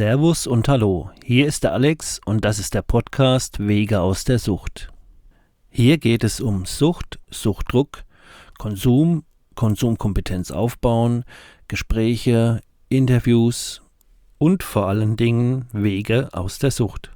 Servus und Hallo, hier ist der Alex und das ist der Podcast Wege aus der Sucht. Hier geht es um Sucht, Suchtdruck, Konsum, Konsumkompetenz aufbauen, Gespräche, Interviews und vor allen Dingen Wege aus der Sucht.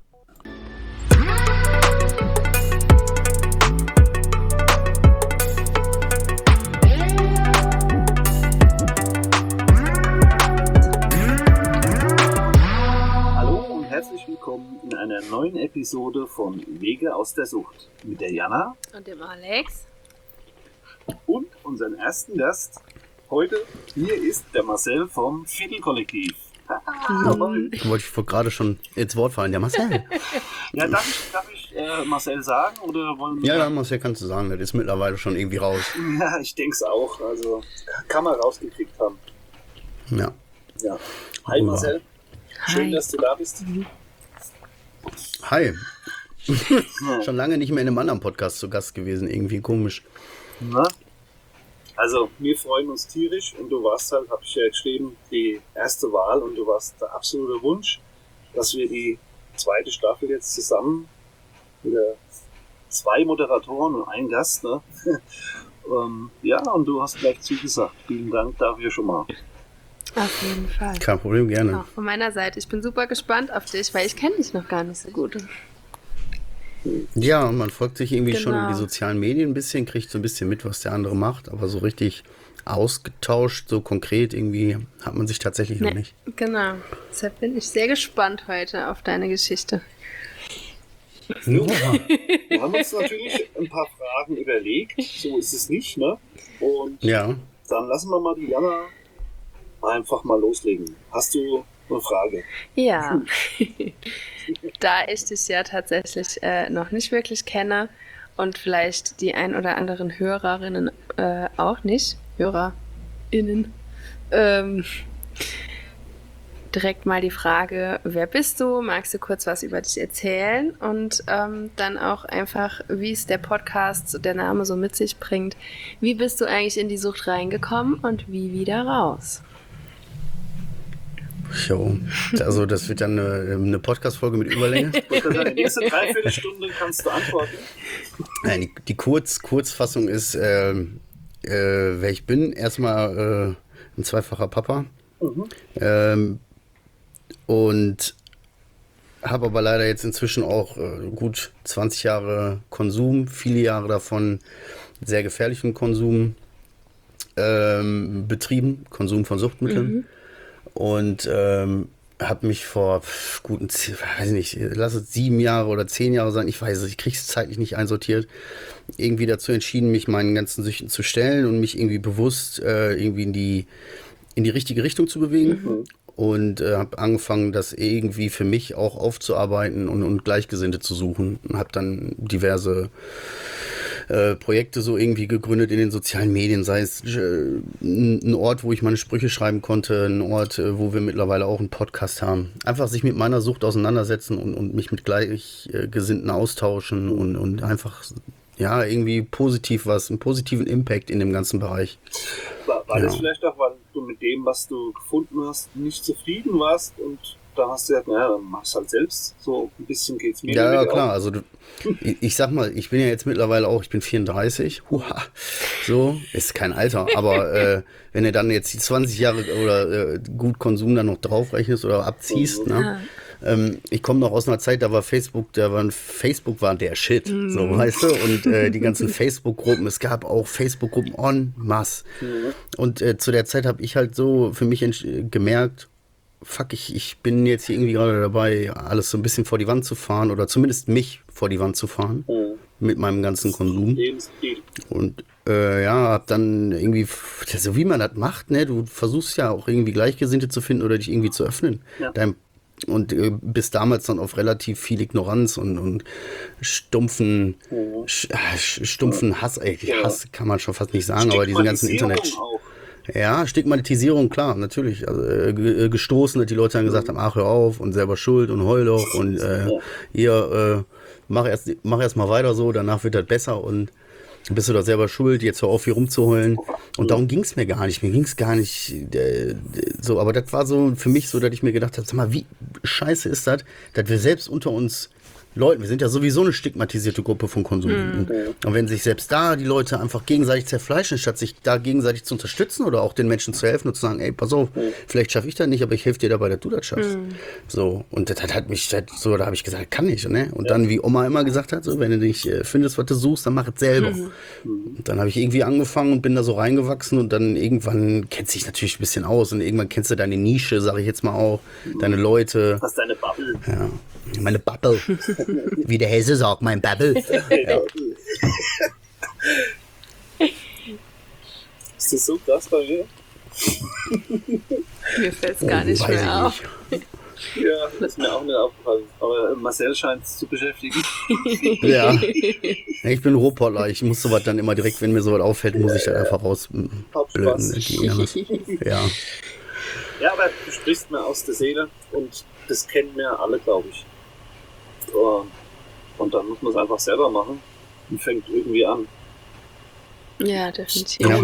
Herzlich willkommen in einer neuen Episode von Wege aus der Sucht mit der Jana und dem Alex und unseren ersten Gast heute. Hier ist der Marcel vom Viertelkollektiv. Wollte ich gerade schon ins Wort fallen, der Marcel. Ja, darf ich Marcel sagen oder wollen wir? Ja, Marcel kannst du sagen, das ist mittlerweile schon irgendwie raus. Ja, ich denke es auch. Also kann man rausgekriegt haben. Ja. Hi Marcel. Schön, dass du da bist. Hi. Schon lange nicht mehr in einem anderen Podcast zu Gast gewesen. Irgendwie komisch. Na? Also, wir freuen uns tierisch und du warst halt, habe ich ja geschrieben, die erste Wahl und du warst der absolute Wunsch, dass wir die zweite Staffel jetzt zusammen mit 2 Moderatoren und ein Gast, ne? Ja, und du hast gleich zugesagt. Vielen Dank dafür schon mal. Auf jeden Fall. Kein Problem, gerne. Auch von meiner Seite. Ich bin super gespannt auf dich, weil ich kenne dich noch gar nicht so gut. Ja, man folgt sich irgendwie schon über die sozialen Medien ein bisschen, kriegt so ein bisschen mit, was der andere macht, aber so richtig ausgetauscht, so konkret irgendwie hat man sich tatsächlich noch nicht. Genau. Deshalb bin ich sehr gespannt heute auf deine Geschichte. Ja. Wir haben uns natürlich ein paar Fragen überlegt, so ist es nicht, ne? Und ja. Dann lassen wir mal die Jana einfach mal loslegen. Hast du eine Frage? Ja, da ich dich ja tatsächlich noch nicht wirklich kenne und vielleicht die ein oder anderen Hörerinnen auch nicht, HörerInnen, direkt mal die Frage, wer bist du? Magst du kurz was über dich erzählen? Und dann auch einfach, wie es der Podcast, der Name so mit sich bringt. Wie bist du eigentlich in die Sucht reingekommen und wie wieder raus? Jo, also das wird dann eine Podcast-Folge mit Überlänge. Die nächste Dreiviertelstunde kannst du antworten. Nein, die Kurzfassung ist, wer ich bin. Erstmal ein zweifacher Papa. Und habe aber leider jetzt inzwischen auch gut 20 Jahre Konsum, viele Jahre davon sehr gefährlichen Konsum betrieben, Konsum von Suchtmitteln. Und habe mich vor guten, weiß nicht, lass es 7 Jahre oder 10 Jahre sein, ich weiß es, ich kriege es zeitlich nicht einsortiert, irgendwie dazu entschieden, mich meinen ganzen Süchten zu stellen und mich irgendwie bewusst irgendwie in die richtige Richtung zu bewegen. Und habe angefangen, das irgendwie für mich auch aufzuarbeiten und Gleichgesinnte zu suchen. Und habe dann diverse Projekte so irgendwie gegründet in den sozialen Medien, sei es ein Ort, wo ich meine Sprüche schreiben konnte, ein Ort, wo wir mittlerweile auch einen Podcast haben. Einfach sich mit meiner Sucht auseinandersetzen und mich mit Gleichgesinnten austauschen und einfach ja irgendwie einen positiven Impact in dem ganzen Bereich. War das vielleicht auch, weil du mit dem, was du gefunden hast, nicht zufrieden warst und da hast du gesagt, naja, dann mach's halt selbst. So ein bisschen geht's mir. Ja, klar. Also ich sag mal, ich bin ja jetzt mittlerweile auch, ich bin 34. So, ist kein Alter. Aber wenn du dann jetzt die 20 Jahre oder gut Konsum dann noch draufrechnest oder abziehst, ne? Ich komme noch aus einer Zeit, da war Facebook war der Shit, so, weißt du, und die ganzen Facebook-Gruppen, es gab auch Facebook-Gruppen en masse. Und zu der Zeit habe ich halt so für mich gemerkt, fuck, ich bin jetzt hier irgendwie gerade dabei, alles so ein bisschen vor die Wand zu fahren oder zumindest mich vor die Wand zu fahren mit meinem ganzen Konsum. Und hab dann irgendwie, so wie man das macht, ne, du versuchst ja auch irgendwie Gleichgesinnte zu finden oder dich irgendwie zu öffnen. Ja. Und bis damals dann auf relativ viel Ignoranz und stumpfen Hass, Hass kann man schon fast nicht sagen, aber diesen ganzen Internet. Auch. Ja, Stigmatisierung, klar, natürlich. Also, gestoßen, dass die Leute dann gesagt haben, ach, hör auf und selber schuld und heul doch und mach erst mal weiter so, danach wird das besser und bist du doch selber schuld, jetzt hör auf hier rumzuheulen. Und darum ging es mir gar nicht. Mir ging es gar nicht so. Aber das war so für mich so, dass ich mir gedacht habe, sag mal, wie scheiße ist das, dass wir selbst unter uns Leuten, wir sind ja sowieso eine stigmatisierte Gruppe von Konsumenten. Und wenn sich selbst da die Leute einfach gegenseitig zerfleischen, statt sich da gegenseitig zu unterstützen oder auch den Menschen zu helfen und zu sagen, ey, pass auf, vielleicht schaffe ich das nicht, aber ich helfe dir dabei, dass du das schaffst. So, und das hat mich, so, da habe ich gesagt, kann ich. Ne? Und dann, wie Oma immer gesagt hat, so, wenn du nicht findest, was du suchst, dann mach es selber. Und dann habe ich irgendwie angefangen und bin da so reingewachsen und dann irgendwann kennst du dich natürlich ein bisschen aus und irgendwann kennst du deine Nische, sage ich jetzt mal auch, deine Leute. Hast deine Bubble. Ja. Meine Bubble. Wie der Hesse sagt, mein Bubble. Ja. Ist das so krass bei mir? Mir fällt es gar nicht Weiß mehr auf. Ja, das ist mir auch nicht aufgefallen. Aber Marcel scheint es zu beschäftigen. Ja. Ich bin Ruhrpottler. Ich muss sowas dann immer direkt, wenn mir sowas auffällt, muss ich da einfach rausblöden. Ja. Ja, aber du sprichst mir aus der Seele und das kennen wir alle, glaube ich. Und dann muss man es einfach selber machen und fängt irgendwie an. Ja, definitiv. Ja.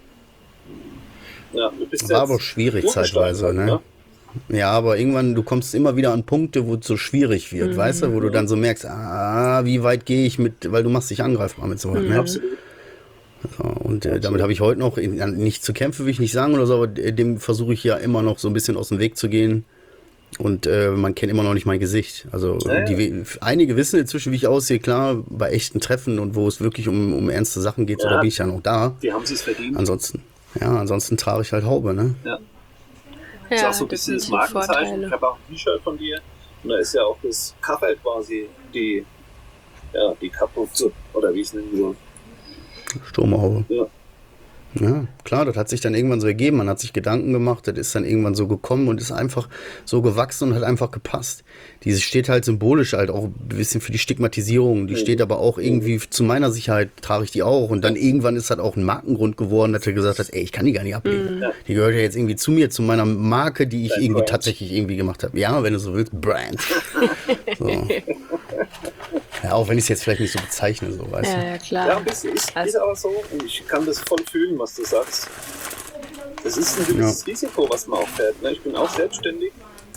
Ja, du bist War aber schwierig zeitweise, ne? Ja, aber irgendwann, du kommst immer wieder an Punkte, wo es so schwierig wird, weißt du, wo du dann so merkst, wie weit gehe ich mit, weil du machst dich angreifbar mit sowas, ne? Absolut. So, und damit habe ich heute noch, nicht zu kämpfen will ich nicht sagen oder so, aber dem versuche ich ja immer noch so ein bisschen aus dem Weg zu gehen. Und man kennt immer noch nicht mein Gesicht. Also einige wissen inzwischen, wie ich aussehe, klar, bei echten Treffen und wo es wirklich um ernste Sachen geht, so, da bin ich ja noch da. Die haben es verdient. Ansonsten trage ich halt Haube, ne? Ja. Das ist auch so ein bisschen das Markenzeichen. Ich habe auch ein T-Shirt von dir und da ist ja auch das Cover quasi die Kapuze oder wie ich es nennen soll. Sturmhaube. Ja. Ja, klar, das hat sich dann irgendwann so ergeben, man hat sich Gedanken gemacht, das ist dann irgendwann so gekommen und ist einfach so gewachsen und hat einfach gepasst. Diese steht halt symbolisch halt auch ein bisschen für die Stigmatisierung, die steht aber auch irgendwie zu meiner Sicherheit, trage ich die auch und dann irgendwann ist halt auch ein Markengrund geworden, dass du gesagt hast, ey, ich kann die gar nicht ablegen. Die gehört ja jetzt irgendwie zu mir, zu meiner Marke, die ich irgendwie Brand. Tatsächlich irgendwie gemacht habe. Ja, wenn du so willst, Brand. So. Ja, auch wenn ich es jetzt vielleicht nicht so bezeichne, so, weißt du. Ja, klar. Ja, ein bisschen ist aber so und ich kann das voll fühlen, was du sagst. Das ist ein gewisses Risiko, was man auch fährt. Ne? Ich bin auch selbstständig.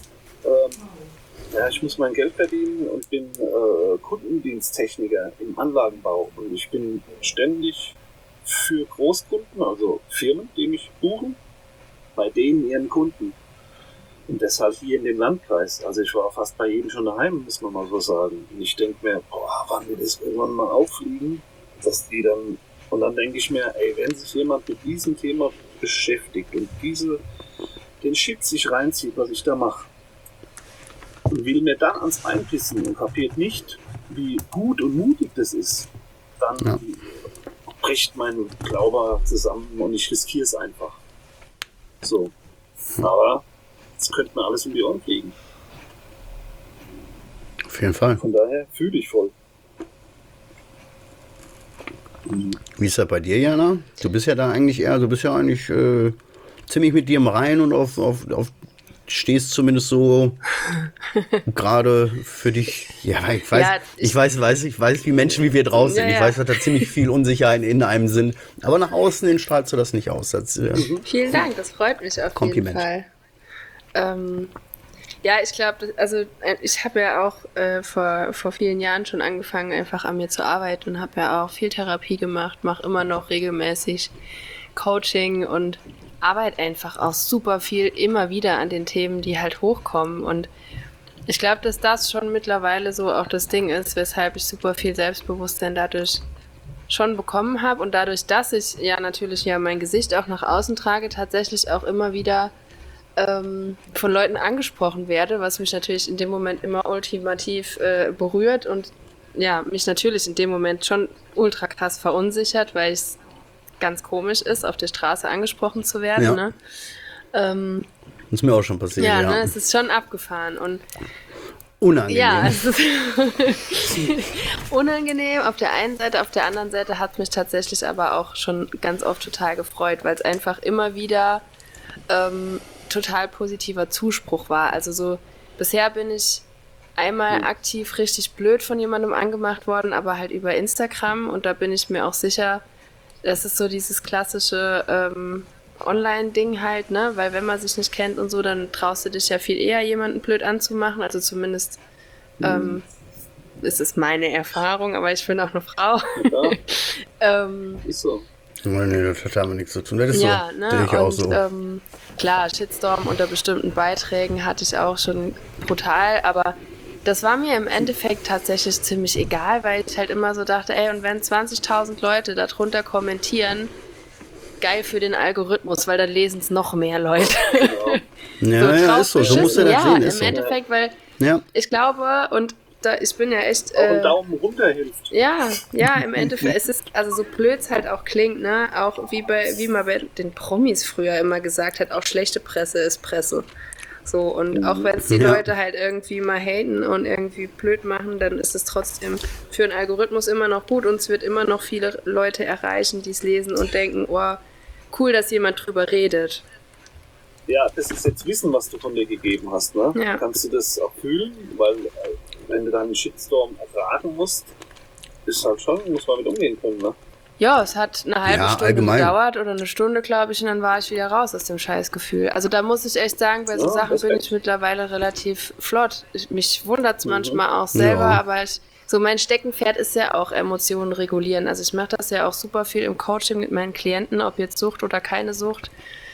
Ich muss mein Geld verdienen und bin Kundendiensttechniker im Anlagenbau. Und ich bin ständig für Großkunden, also Firmen, die mich buchen, bei denen ihren Kunden. Und deshalb hier in dem Landkreis. Also ich war fast bei jedem schon daheim, muss man mal so sagen. Und ich denke mir, wann wird das irgendwann mal auffliegen, dass die dann... Und dann denke ich mir, ey, wenn sich jemand mit diesem Thema beschäftigt und den Shit sich reinzieht, was ich da mache, und will mir dann ans Bein pissen und kapiert nicht, wie gut und mutig das ist, dann bricht mein Glaube zusammen und ich riskiere es einfach. So. Aber es könnte mir alles um die Ohren fliegen. Auf jeden Fall. Von daher fühle ich voll. Wie ist das bei dir, Jana? Du bist ja da eigentlich ziemlich mit dir im Reinen und auf stehst zumindest so gerade für dich. Ja, ich weiß, wie Menschen wie wir draußen sind. Ich weiß, dass da ziemlich viel Unsicherheit in einem sind. Aber nach außen hin strahlst du das nicht aus. Vielen Dank, das freut mich auf jeden Fall. Ich glaube, ich habe ja auch vor vielen Jahren schon angefangen, einfach an mir zu arbeiten und habe ja auch viel Therapie gemacht, mache immer noch regelmäßig Coaching und arbeite einfach auch super viel immer wieder an den Themen, die halt hochkommen. Und ich glaube, dass das schon mittlerweile so auch das Ding ist, weshalb ich super viel Selbstbewusstsein dadurch schon bekommen habe und dadurch, dass ich ja natürlich mein Gesicht auch nach außen trage, tatsächlich auch immer wieder von Leuten angesprochen werde, was mich natürlich in dem Moment immer ultimativ berührt und mich natürlich in dem Moment schon ultra krass verunsichert, weil es ganz komisch ist, auf der Straße angesprochen zu werden. Ja. Ne? Das ist mir auch schon passiert. Ja, ne, es ist schon abgefahren und unangenehm. Ja, es ist unangenehm auf der einen Seite, auf der anderen Seite hat es mich tatsächlich aber auch schon ganz oft total gefreut, weil es einfach immer wieder total positiver Zuspruch war. Also so, bisher bin ich einmal aktiv richtig blöd von jemandem angemacht worden, aber halt über Instagram und da bin ich mir auch sicher, das ist so dieses klassische Online-Ding halt, ne? Weil wenn man sich nicht kennt und so, dann traust du dich ja viel eher, jemanden blöd anzumachen. Also zumindest ist es meine Erfahrung, aber ich bin auch eine Frau. Ja, ist so. Nee, das hat damit nichts zu tun. Das ist ja, so. ne? Das ist auch so. Klar, Shitstorm unter bestimmten Beiträgen hatte ich auch schon brutal, aber das war mir im Endeffekt tatsächlich ziemlich egal, weil ich halt immer so dachte, ey, und wenn 20.000 Leute darunter kommentieren, geil für den Algorithmus, weil dann lesen es noch mehr Leute. Genau. Ja, ist so. So musst du das sehen. Im Ist so. Endeffekt, weil Ja. ich glaube, und ich bin ja echt... Auch ein Daumen runter hilft. Ja, im Endeffekt, es ist, also so blöd es halt auch klingt, ne, auch wie man bei den Promis früher immer gesagt hat, auch schlechte Presse ist Presse. So, und auch wenn es die Leute halt irgendwie mal haten und irgendwie blöd machen, dann ist es trotzdem für den Algorithmus immer noch gut und es wird immer noch viele Leute erreichen, die es lesen und denken, oh, cool, dass jemand drüber redet. Ja, das ist jetzt Wissen, was du von dir gegeben hast, ne? Ja. Kannst du das auch fühlen? Weil wenn du dann einen Shitstorm ertragen musst, ist halt schon, muss man mit umgehen können, ne? Ja, es hat eine halbe Ja, Stunde allgemein. gedauert oder eine Stunde, glaube ich, und dann war ich wieder raus aus dem Scheißgefühl. Also da muss ich echt sagen, bei so Ja, Sachen bin Respekt. ich mittlerweile relativ flott. Mich wundert es manchmal auch selber, Ja. aber so mein Steckenpferd ist ja auch Emotionen regulieren. Also ich mache das ja auch super viel im Coaching mit meinen Klienten, ob jetzt Sucht oder keine Sucht.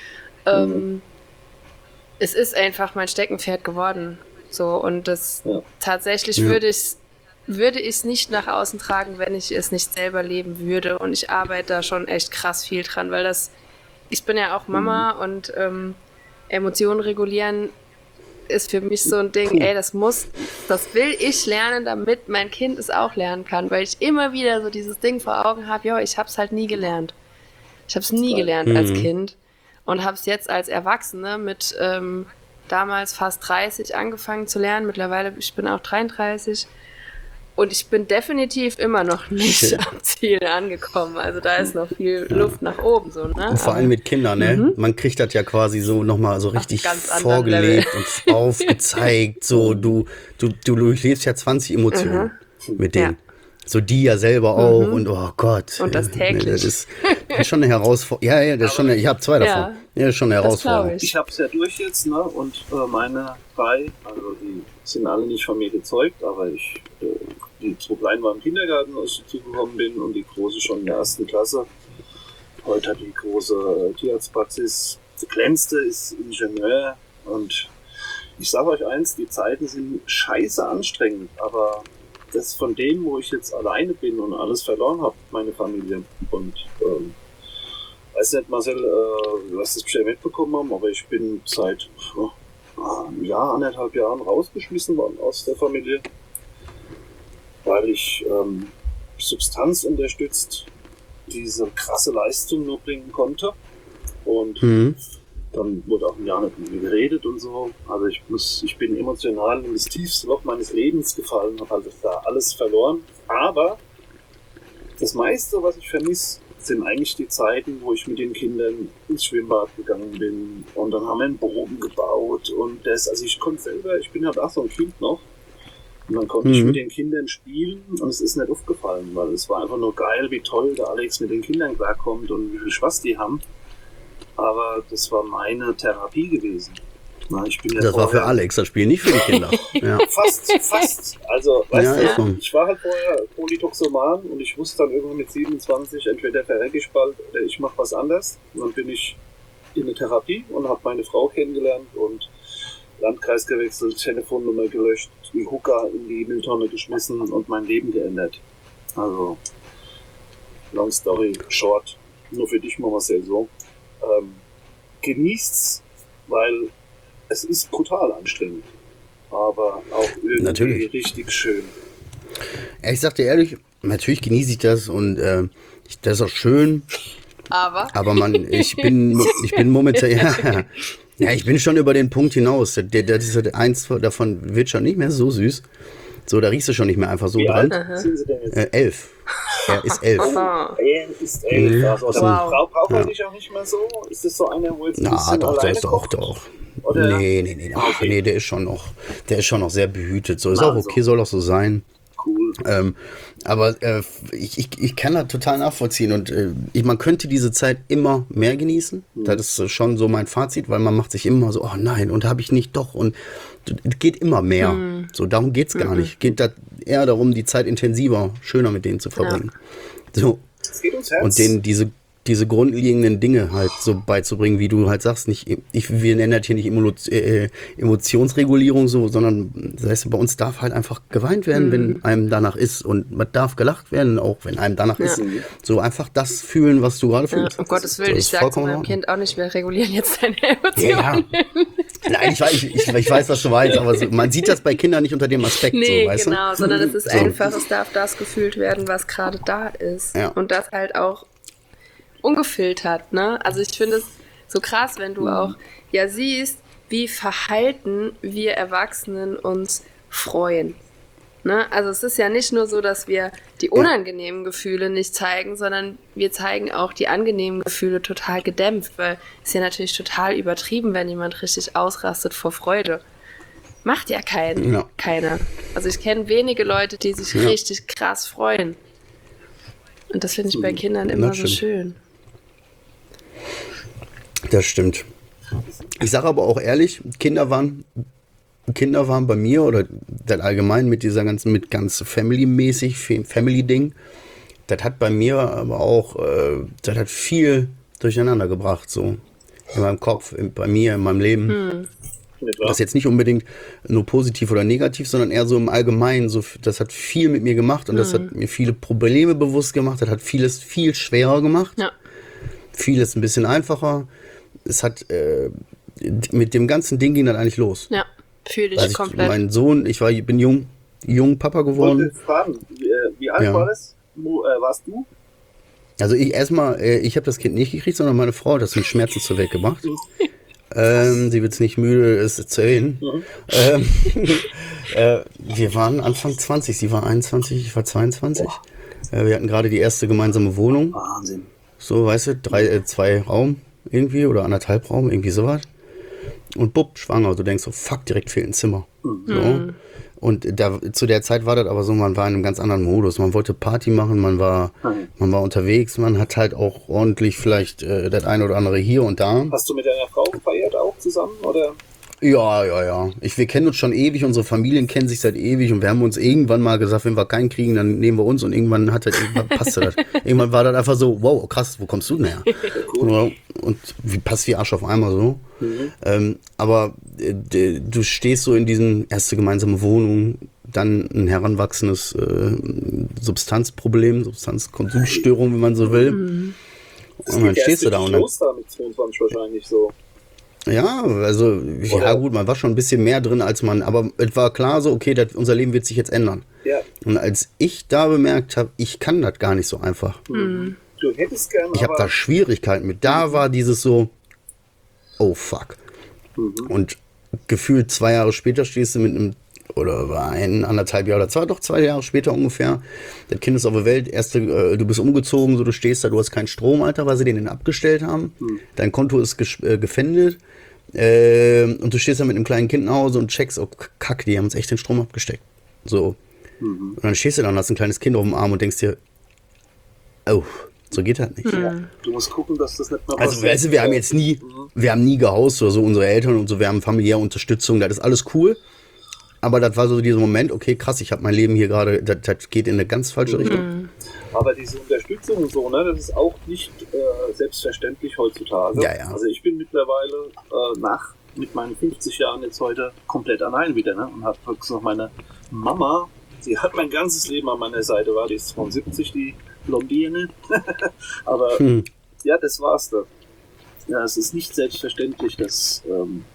Es ist einfach mein Steckenpferd geworden. So, und das tatsächlich würde ich es nicht nach außen tragen, wenn ich es nicht selber leben würde. Und ich arbeite da schon echt krass viel dran, weil ich bin ja auch Mama und Emotionen regulieren ist für mich so ein Ding, ey, das will ich lernen, damit mein Kind es auch lernen kann, weil ich immer wieder so dieses Ding vor Augen habe, ich habe es halt nie gelernt. Ich habe es nie gelernt als Kind und habe es jetzt als Erwachsene mit damals fast 30 angefangen zu lernen. Mittlerweile, ich bin auch 33 und ich bin definitiv immer noch nicht am Ziel angekommen. Also da ist noch viel Luft nach oben. So, ne? Und vor allem mit Kindern, ne? Man kriegt das ja quasi so nochmal so richtig ganz anderen vorgelebt und aufgezeigt. So, du durchlebst ja 20 Emotionen mit denen. So die ja selber auch und oh Gott. Und das täglich. Das ist schon eine Herausforderung. Ja, das ist schon ich habe 2 davon. Ja, das ist schon eine Herausforderung. ich. Ich hab's ja durch jetzt, ne? Und meine 3, also die sind alle nicht von mir gezeugt, aber die 2 Kleinen waren im Kindergarten, als ich zugekommen bin, und die Große schon in der 1. Klasse. Heute hat die große Tierarztpraxis. Die Kleinste ist Ingenieur, und ich sage euch eins, die Zeiten sind scheiße anstrengend, aber das von dem, wo ich jetzt alleine bin und alles verloren habe, meine Familie. Und weiß nicht, Marcel, du hast das bestimmt mitbekommen haben, aber ich bin seit einem Jahr, 1,5 Jahren rausgeschmissen worden aus der Familie, weil ich Substanz unterstützt diese krasse Leistung nur bringen konnte. Und dann wurde auch ein Jahr nicht mit mir geredet und so. Also ich bin emotional in das tiefste Loch meines Lebens gefallen, habe halt da alles verloren. Aber das meiste, was ich vermisse, sind eigentlich die Zeiten, wo ich mit den Kindern ins Schwimmbad gegangen bin, und dann haben wir einen Bogen gebaut und also ich konnte selber, ich bin halt auch so ein Kind noch, und dann konnte ich mit den Kindern spielen, und es ist nicht aufgefallen, weil es war einfach nur geil, wie toll der Alex mit den Kindern klarkommt und wie viel Spaß die haben. Aber das war meine Therapie gewesen. Na, ich bin ja Das war für Alex das Spiel, nicht für die Kinder. Ja. Fast. Also, weißt Ja, du, ich war halt vorher Polytoxoman, und ich wusste dann irgendwann mit 27, entweder verrecke ich bald oder ich mache was anderes. Und dann bin ich in eine Therapie und habe meine Frau kennengelernt und Landkreis gewechselt, Telefonnummer gelöscht, die Hooker in die Mülltonne geschmissen und mein Leben geändert. Also, long story short, nur für dich, Marcel, so. Genießt's, weil es ist brutal anstrengend, aber auch irgendwie richtig schön. Ja, ich sag dir ehrlich, natürlich genieße ich das, und das ist auch schön. Aber ich bin momentan, ich bin schon über den Punkt hinaus. Das ist eins davon wird schon nicht mehr so süß. So, da riechst du schon nicht mehr einfach so Wie dran. alt sind sie denn jetzt? 11. Er ist 11. Er ist 11. Also, Wow. Braucht er dich auch nicht mehr so? Ist das so einer, wo jetzt ein Na, bisschen doch, der alleine ist doch. kocht? Oder? Nee. Okay. Nee, der ist schon noch sehr behütet. So, ist auch okay, soll auch so sein. Cool. Aber ich kann das total nachvollziehen und man könnte diese Zeit immer mehr genießen. Das ist schon so mein Fazit, weil man macht sich immer so, oh nein, und habe ich nicht doch und es geht immer mehr. So, darum geht es gar nicht. Geht da eher darum, die Zeit intensiver, schöner mit denen zu verbringen. So. Es geht ums Herz. Und denen diese grundlegenden Dinge halt so beizubringen, wie du halt sagst, wir nennen das hier nicht Emotionsregulierung so, sondern das heißt, bei uns darf halt einfach geweint werden, wenn einem danach ist und man darf gelacht werden, auch wenn einem danach ist. So einfach das fühlen, was du gerade fühlst. Um Gottes Willen, ich sage zu meinem Kind auch nicht, wir regulieren jetzt deine Emotionen. Ja. Nein, ich weiß, was du meinst, aber man sieht das bei Kindern nicht unter dem Aspekt, nee, so, weißt genau, du? sondern es ist einfach, es darf das gefühlt werden, was gerade da ist. Ja. Und das halt auch ungefiltert, ne? Also ich finde es so krass, wenn du auch ja siehst, wie verhalten wir Erwachsenen uns freuen. Ne? Also es ist ja nicht nur so, dass wir die unangenehmen Gefühle nicht zeigen, sondern wir zeigen auch die angenehmen Gefühle total gedämpft, weil es ist ja natürlich total übertrieben, wenn jemand richtig ausrastet vor Freude. Macht ja keiner. Also ich kenne wenige Leute, die sich richtig krass freuen. Und das finde ich bei Kindern immer so schön. Das stimmt. Ich sage aber auch ehrlich, Kinder waren bei mir oder dann allgemein mit ganz Family-mäßig, Family-Ding, das hat bei mir aber auch, das hat viel durcheinander gebracht, so in meinem Kopf, bei mir, in meinem Leben. Das ist jetzt nicht unbedingt nur positiv oder negativ, sondern eher so im Allgemeinen. So, das hat viel mit mir gemacht und das hat mir viele Probleme bewusst gemacht. Das hat vieles viel schwerer gemacht. Ja. Vieles ein bisschen einfacher. Es hat mit dem ganzen Ding ging dann eigentlich los. Ja, fühle ich komplett. Mein Sohn, bin jung Papa geworden. Ich wollte fragen, wie alt war das? Warst du? Also ich habe das Kind nicht gekriegt, sondern meine Frau hat das mit Schmerzen zur Welt gebracht. Sie wird es nicht müde, es zu erwähnen. Wir waren Anfang 20, sie war 21, ich war 22. Wir hatten gerade die erste gemeinsame Wohnung. Wahnsinn. So, weißt du, 2 Raum irgendwie oder 1,5 Raum, irgendwie sowas. Und bupp, schwanger. Du denkst so, fuck, direkt fehlt ein Zimmer. So. Und zu der Zeit war das aber so, man war in einem ganz anderen Modus. Man wollte Party machen, man war unterwegs, man hat halt auch ordentlich vielleicht das eine oder andere hier und da. Hast du mit deiner Frau gefeiert auch zusammen, oder? Ja. Wir kennen uns schon ewig, unsere Familien kennen sich seit ewig und wir haben uns irgendwann mal gesagt, wenn wir keinen kriegen, dann nehmen wir uns und irgendwann passte das. Irgendwann war das einfach so, wow, krass, wo kommst du denn her? Cool. Und passt wie Arsch auf einmal so. Aber du stehst so in diesen erste gemeinsame Wohnung, dann ein heranwachsendes Substanzproblem, Substanzkonsumstörung, wenn man so will. Und dann stehst du da und dann los da mit 22 wahrscheinlich so. Ja, also, ja gut, man war schon ein bisschen mehr drin als man, aber es war klar so, okay, unser Leben wird sich jetzt ändern. Ja. Und als ich da bemerkt habe, ich kann das gar nicht so einfach. Du hättest gerne. Ich habe da Schwierigkeiten mit. Da war dieses so, oh fuck. Und gefühlt 2 Jahre später stehst du mit einem, oder 1,5 Jahre oder 2 Jahre später ungefähr, das Kind ist auf der Welt, du bist umgezogen, so du stehst da, du hast keinen Strom, Alter, weil sie den abgestellt haben. Dein Konto ist gefändet. Und du stehst da mit einem kleinen Kind nach Hause und checkst, oh Kack, die haben uns echt den Strom abgesteckt. So. Und dann stehst du da und hast ein kleines Kind auf dem Arm und denkst dir, oh, so geht das nicht. Du musst gucken, dass das nicht mehr passiert. Also, weißt du, wir haben nie gehaust oder so, unsere Eltern und so, wir haben familiäre Unterstützung, das ist alles cool. Aber das war so dieser Moment, okay, krass, ich habe mein Leben hier gerade, das geht in eine ganz falsche Richtung. Aber diese Unterstützung und so, ne, das ist auch nicht selbstverständlich heutzutage. Ja. Also ich bin mittlerweile mit meinen 50 Jahren jetzt heute komplett allein wieder, ne, und habe noch meine Mama, sie hat mein ganzes Leben an meiner Seite, die ist 72, die Blondine. Aber ja, das war's da. Ja, es ist nicht selbstverständlich, dass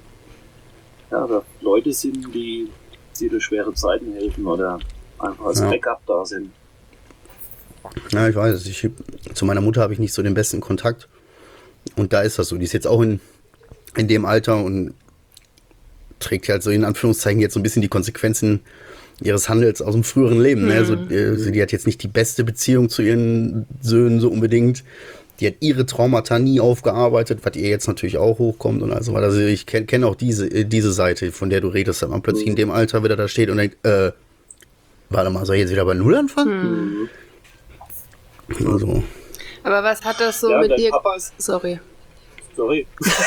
da Leute sind, die durch schwere Zeiten helfen oder einfach als Backup da sind. Ja, ich weiß. Zu meiner Mutter habe ich nicht so den besten Kontakt. Und da ist das so. Die ist jetzt auch in dem Alter und trägt halt so in Anführungszeichen jetzt so ein bisschen die Konsequenzen ihres Handels aus dem früheren Leben. Ne? Also, die hat jetzt nicht die beste Beziehung zu ihren Söhnen so unbedingt. Die hat ihre Traumata nie aufgearbeitet, was ihr jetzt natürlich auch hochkommt und also weiter. Also ich kenne auch diese Seite, von der du redest, dass man plötzlich in dem Alter wieder da steht und denkt, Warte mal, soll ich jetzt wieder bei Null anfangen? Also. Aber was hat das so Ja, mit dein dir... Papa ist- Sorry. Sorry.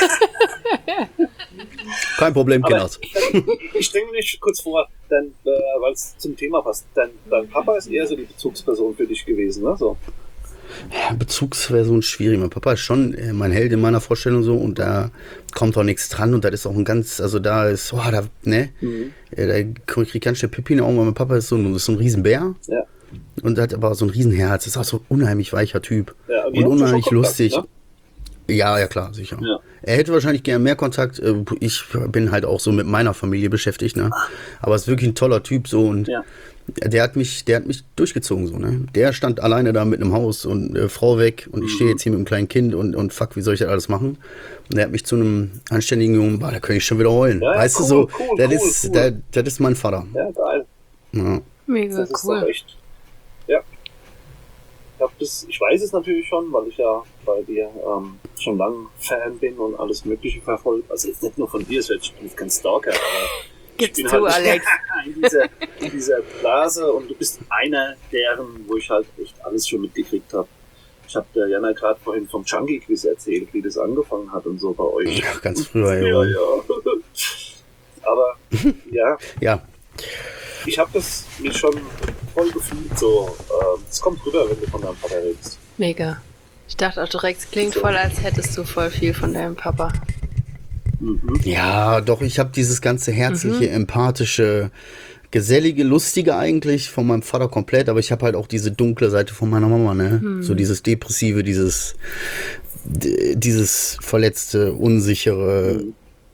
Kein Problem, Aber Kinders. ich stelle mich kurz vor, weil es zum Thema passt. Dein Papa ist eher so die Bezugsperson für dich gewesen, ne? So. Ja, Bezugsversion schwierig. Mein Papa ist schon mein Held in meiner Vorstellung so und da kommt auch nichts dran und das ist auch ein ganz, also da ist, da krieg ich ganz schnell Pipi in den Augen, weil mein Papa ist so ein Riesenbär. Ja. Und hat aber so ein Riesenherz, ist auch so ein unheimlich weicher Typ. Ja, und unheimlich schon Kontakt, lustig. ne? Ja, klar, sicher. Ja. Er hätte wahrscheinlich gerne mehr Kontakt. Ich bin halt auch so mit meiner Familie beschäftigt, ne? Aber ist wirklich ein toller Typ so und Ja. der hat mich durchgezogen so, ne? Der stand alleine da mit einem Haus und Frau weg und ich stehe jetzt hier mit einem kleinen Kind und fuck, wie soll ich das alles machen? Und der hat mich zu einem anständigen Jungen, da kann ich schon wieder heulen. Ja, weißt cool, du so, cool, das cool. ist mein Vater. Ja, geil. Ja. Mega Das ist doch cool. echt. Ja. Ich weiß es natürlich schon, weil ich ja bei dir schon lange Fan bin und alles Mögliche verfolge. Also jetzt nicht nur von dir, ich bin kein Stalker, aber Gib's ich bin zu, halt Alex. in dieser Blase und du bist einer deren, wo ich halt echt alles schon mitgekriegt habe. Ich habe der Jana gerade vorhin vom Junkie-Quiz erzählt, wie das angefangen hat und so bei euch. Ja, ganz früher, Ja, ja. ja. Aber ja, Ja, ich habe das mir schon voll gefühlt, so, es kommt rüber, wenn du von deinem Vater redest. Mega. Ich dachte auch direkt, es klingt voll, als hättest du voll viel von deinem Papa. ja, doch, ich habe dieses ganze herzliche, empathische, gesellige, lustige eigentlich von meinem Vater komplett, aber ich habe halt auch diese dunkle Seite von meiner Mama, ne? So dieses depressive, dieses verletzte, unsichere,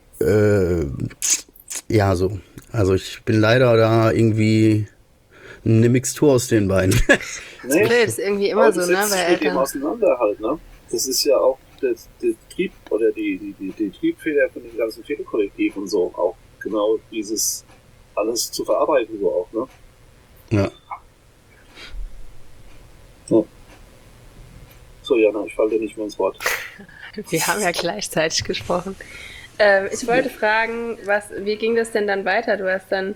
ja, so. Also ich bin leider da irgendwie eine Mixtur aus den beiden. Nee, Das ist irgendwie immer aber so, du ne, setzt bei dich mit ihm Eltern. auseinander halt, ne? Das ist ja auch der Trieb oder die Triebfeder von dem ganzen Väterkollektiv und so. Auch genau dieses alles zu verarbeiten, so auch, ne? Ja. Ja. So, Jana, ich falle dir nicht mehr ins Wort. Wir haben ja gleichzeitig gesprochen. Ich wollte fragen, wie ging das denn dann weiter? Du hast dann,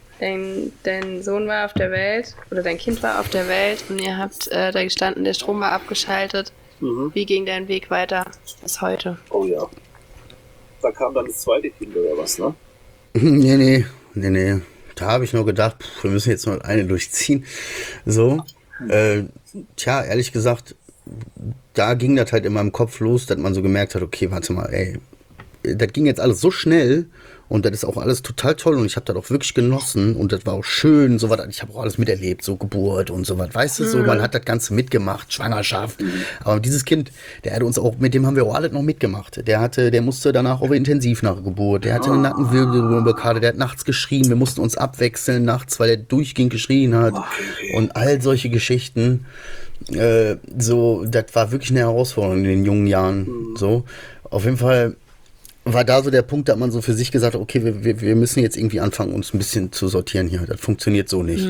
dein Sohn war auf der Welt oder dein Kind war auf der Welt und ihr habt da gestanden, der Strom war abgeschaltet. Wie ging dein Weg weiter bis heute? Oh ja. Da kam dann das zweite Kind oder was, ne? Nee. Da habe ich nur gedacht, wir müssen jetzt noch eine durchziehen. So. Tja, ehrlich gesagt, da ging das halt in meinem Kopf los, dass man so gemerkt hat, okay, warte mal, ey, das ging jetzt alles so schnell und das ist auch alles total toll und ich habe das auch wirklich genossen und das war auch schön, so was, ich habe auch alles miterlebt, so Geburt und so was, weißt du, so, man hat das Ganze mitgemacht, Schwangerschaft, aber dieses Kind, der hat uns auch, mit dem haben wir auch alles noch mitgemacht, der musste danach auf Intensiv nach der Geburt, der hatte eine Nackenwirbelblockade, der hat nachts geschrien, wir mussten uns abwechseln nachts, weil der durchgehend geschrien hat und all solche Geschichten. So, das war wirklich eine Herausforderung in den jungen Jahren. So, auf jeden Fall war da so der Punkt, da hat man so für sich gesagt, okay, wir müssen jetzt irgendwie anfangen, uns ein bisschen zu sortieren hier. Das funktioniert so nicht.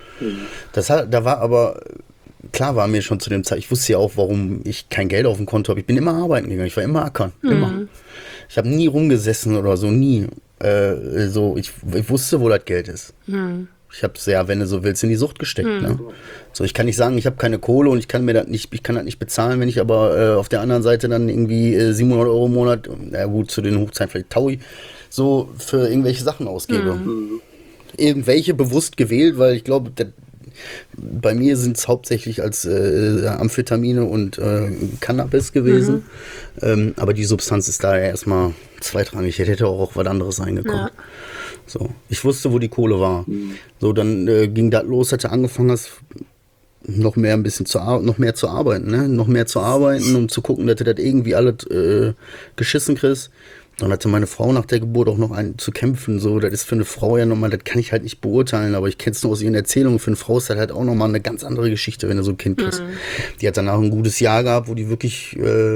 Da war aber, klar war mir schon zu dem Zeit, ich wusste ja auch, warum ich kein Geld auf dem Konto habe. Ich bin immer arbeiten gegangen, ich war immer ackern, immer. Ich habe nie rumgesessen oder so, nie. Ich wusste, wo das Geld ist. Ich habe es ja, wenn du so willst, in die Sucht gesteckt. Ne? So, ich kann nicht sagen, ich habe keine Kohle und ich kann das nicht bezahlen, wenn ich aber auf der anderen Seite dann irgendwie 700 Euro im Monat, na gut, zu den Hochzeiten vielleicht Taui, so für irgendwelche Sachen ausgebe. Irgendwelche bewusst gewählt, weil ich glaube, bei mir sind es hauptsächlich als Amphetamine und Cannabis gewesen. Aber die Substanz ist da ja erstmal zweitrangig. Hätte auch was anderes sein gekommen. Ja. So, ich wusste, wo die Kohle war. So, dann ging das los, hatte angefangen, noch mehr zu arbeiten, ne? Noch mehr zu arbeiten, um zu gucken, dass du das irgendwie alles geschissen kriegst. Dann hatte meine Frau nach der Geburt auch noch zu kämpfen. So, das ist für eine Frau ja nochmal, das kann ich halt nicht beurteilen, aber ich kenne es nur aus ihren Erzählungen. Für eine Frau ist das halt auch nochmal eine ganz andere Geschichte, wenn du so ein Kind kriegst. Die hat danach ein gutes Jahr gehabt, wo die wirklich,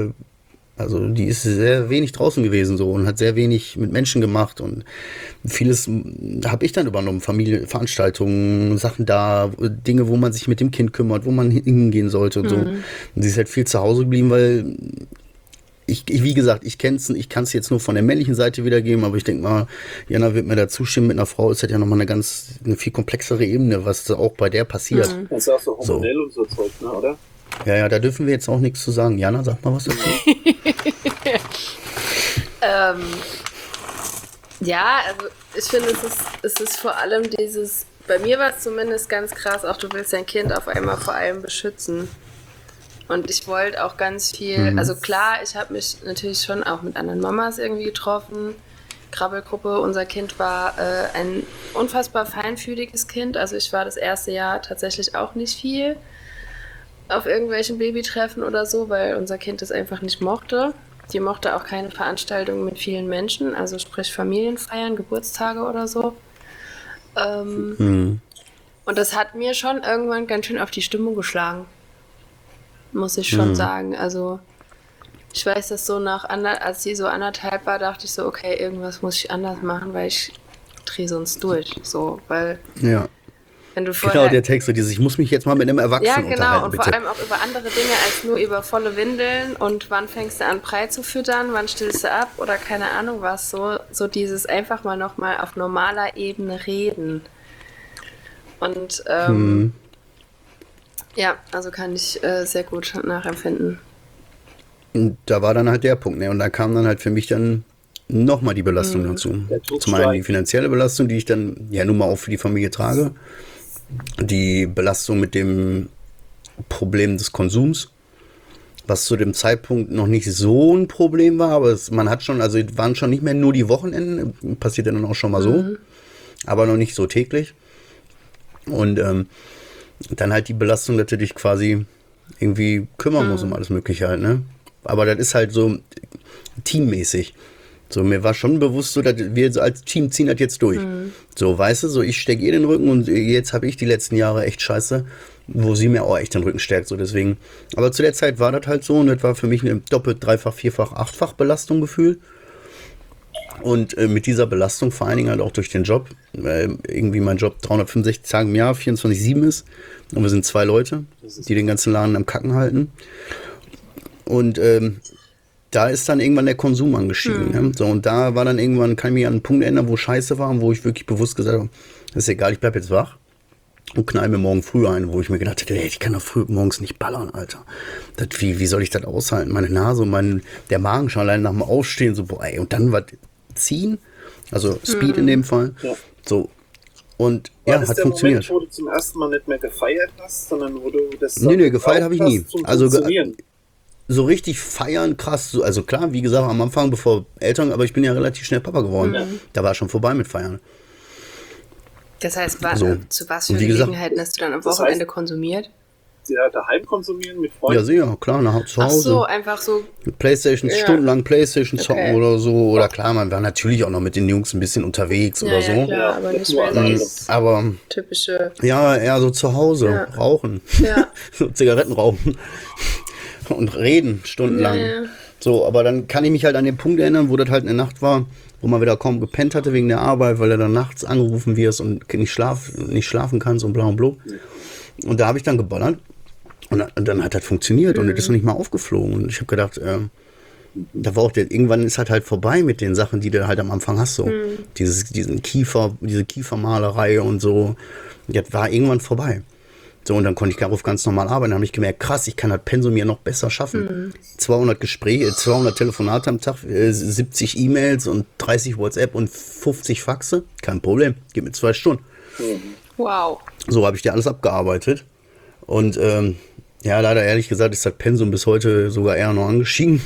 die ist sehr wenig draußen gewesen so und hat sehr wenig mit Menschen gemacht und vieles habe ich dann übernommen, Familienveranstaltungen, Sachen da, Dinge, wo man sich mit dem Kind kümmert, wo man hingehen sollte und so. Und sie ist halt viel zu Hause geblieben, weil wie gesagt, ich kann es jetzt nur von der männlichen Seite wiedergeben, aber ich denke mal, Jana wird mir da zustimmen, mit einer Frau ist das ja nochmal eine viel komplexere Ebene, was da auch bei der passiert. Das ist auch so hormonell und so Zeug, ne, oder? Ja, da dürfen wir jetzt auch nichts zu sagen. Jana, sag mal was dazu. Ja, also ich finde, es ist vor allem dieses, bei mir war es zumindest ganz krass, auch du willst dein Kind auf einmal vor allem beschützen. Und ich wollte auch ganz viel, also klar, ich habe mich natürlich schon auch mit anderen Mamas irgendwie getroffen, Krabbelgruppe, unser Kind war ein unfassbar feinfühliges Kind, also ich war das erste Jahr tatsächlich auch nicht viel auf irgendwelchen Babytreffen oder so, weil unser Kind das einfach nicht mochte. Die mochte auch keine Veranstaltungen mit vielen Menschen, also sprich Familienfeiern, Geburtstage oder so. Und das hat mir schon irgendwann ganz schön auf die Stimmung geschlagen, muss ich schon sagen. Also ich weiß, dass so als sie so 1,5 war, dachte ich so, okay, irgendwas muss ich anders machen, weil ich drehe sonst durch. So, weil wenn du vorher... Genau, der Text, ich muss mich jetzt mal mit einem Erwachsenen unterhalten, Ja, genau, und bitte. vor allem auch über andere Dinge als nur über volle Windeln und wann fängst du an, Brei zu füttern, wann stillst du ab oder keine Ahnung was, so dieses einfach mal nochmal auf normaler Ebene reden. Und ja, also kann ich sehr gut nachempfinden. Und da war dann halt der Punkt, ne? Und da kam dann halt für mich dann nochmal die Belastung dazu. Zum einen die finanzielle Belastung, die ich dann ja nun mal auch für die Familie trage. Die Belastung mit dem Problem des Konsums, was zu dem Zeitpunkt noch nicht so ein Problem war, aber man hat schon, also waren schon nicht mehr nur die Wochenenden, passiert ja dann auch schon mal so, aber noch nicht so täglich. Und dann halt die Belastung, dass du dich quasi irgendwie kümmern musst um alles Mögliche halt, ne? Aber das ist halt so teammäßig. So, mir war schon bewusst so, dass wir so als Team ziehen das jetzt durch. So, weißt du, so ich stecke ihr den Rücken und jetzt habe ich die letzten Jahre echt scheiße, wo sie mir auch echt den Rücken stärkt, so deswegen. Aber zu der Zeit war das halt so und das war für mich eine doppelt, dreifach, vierfach, achtfach Belastung gefühlt. Und mit dieser Belastung, vor allen Dingen halt auch durch den Job, weil irgendwie mein Job 365 Tage im Jahr, 24/7 ist. Und wir sind 2 Leute, die den ganzen Laden am Kacken halten. Und da ist dann irgendwann der Konsum angestiegen. Ne? So, und da war dann irgendwann, kann ich mich an einen Punkt erinnern, wo Scheiße war und wo ich wirklich bewusst gesagt habe, das ist egal, ich bleib jetzt wach und knall mir morgen früh ein, wo ich mir gedacht hätte, ey, ich kann doch früh morgens nicht ballern, Alter. Wie soll ich das aushalten? Meine Nase und der Magen schon allein nach dem Aufstehen, so, boah, ey, und dann was ziehen, also Speed in dem Fall. Ja. So. Und war ja, hat funktioniert. Moment, wo du zum ersten Mal nicht mehr gefeiert hast, sondern wo du das Nee, gefeiert habe ich nie. Also Funktionieren. so richtig feiern, krass, so, also klar, wie gesagt, am Anfang, bevor Eltern, aber ich bin ja relativ schnell Papa geworden. Da war schon vorbei mit Feiern. Das heißt, zu was für Und wie gesagt, Gelegenheiten hast du dann am Wochenende konsumiert? Ja, daheim konsumieren mit Freunden. Ja, sicher, klar, zu Hause. Ach so, einfach so. Playstation, stundenlang Playstation zocken oder so. Oder klar, man war natürlich auch noch mit den Jungs ein bisschen unterwegs oder so. Ja, klar, aber nicht mehr so aber typische. Ja, eher so zu Hause, rauchen. Ja. So Zigaretten rauchen. Und reden stundenlang. Ja. So, aber dann kann ich mich halt an den Punkt erinnern, wo das halt eine Nacht war, wo man wieder kaum gepennt hatte wegen der Arbeit, weil er dann nachts angerufen wirst und nicht schlafen kannst und bla und bla. Und da habe ich dann geballert und dann hat das funktioniert und das ist noch nicht mal aufgeflogen. Und ich habe gedacht, da war auch irgendwann ist halt vorbei mit den Sachen, die du halt am Anfang hast. So. Diese Kiefermalerei und so. Das war irgendwann vorbei. So, und dann konnte ich darauf ganz normal arbeiten. Dann habe ich gemerkt, krass, ich kann das Pensum mir noch besser schaffen. 200 Gespräche, 200 Telefonate am Tag, 70 E-Mails und 30 WhatsApp und 50 Faxe. Kein Problem, gib mir 2 Stunden. Wow. So habe ich dir alles abgearbeitet. Und ja, leider ehrlich gesagt ist das Pensum bis heute sogar eher noch angestiegen.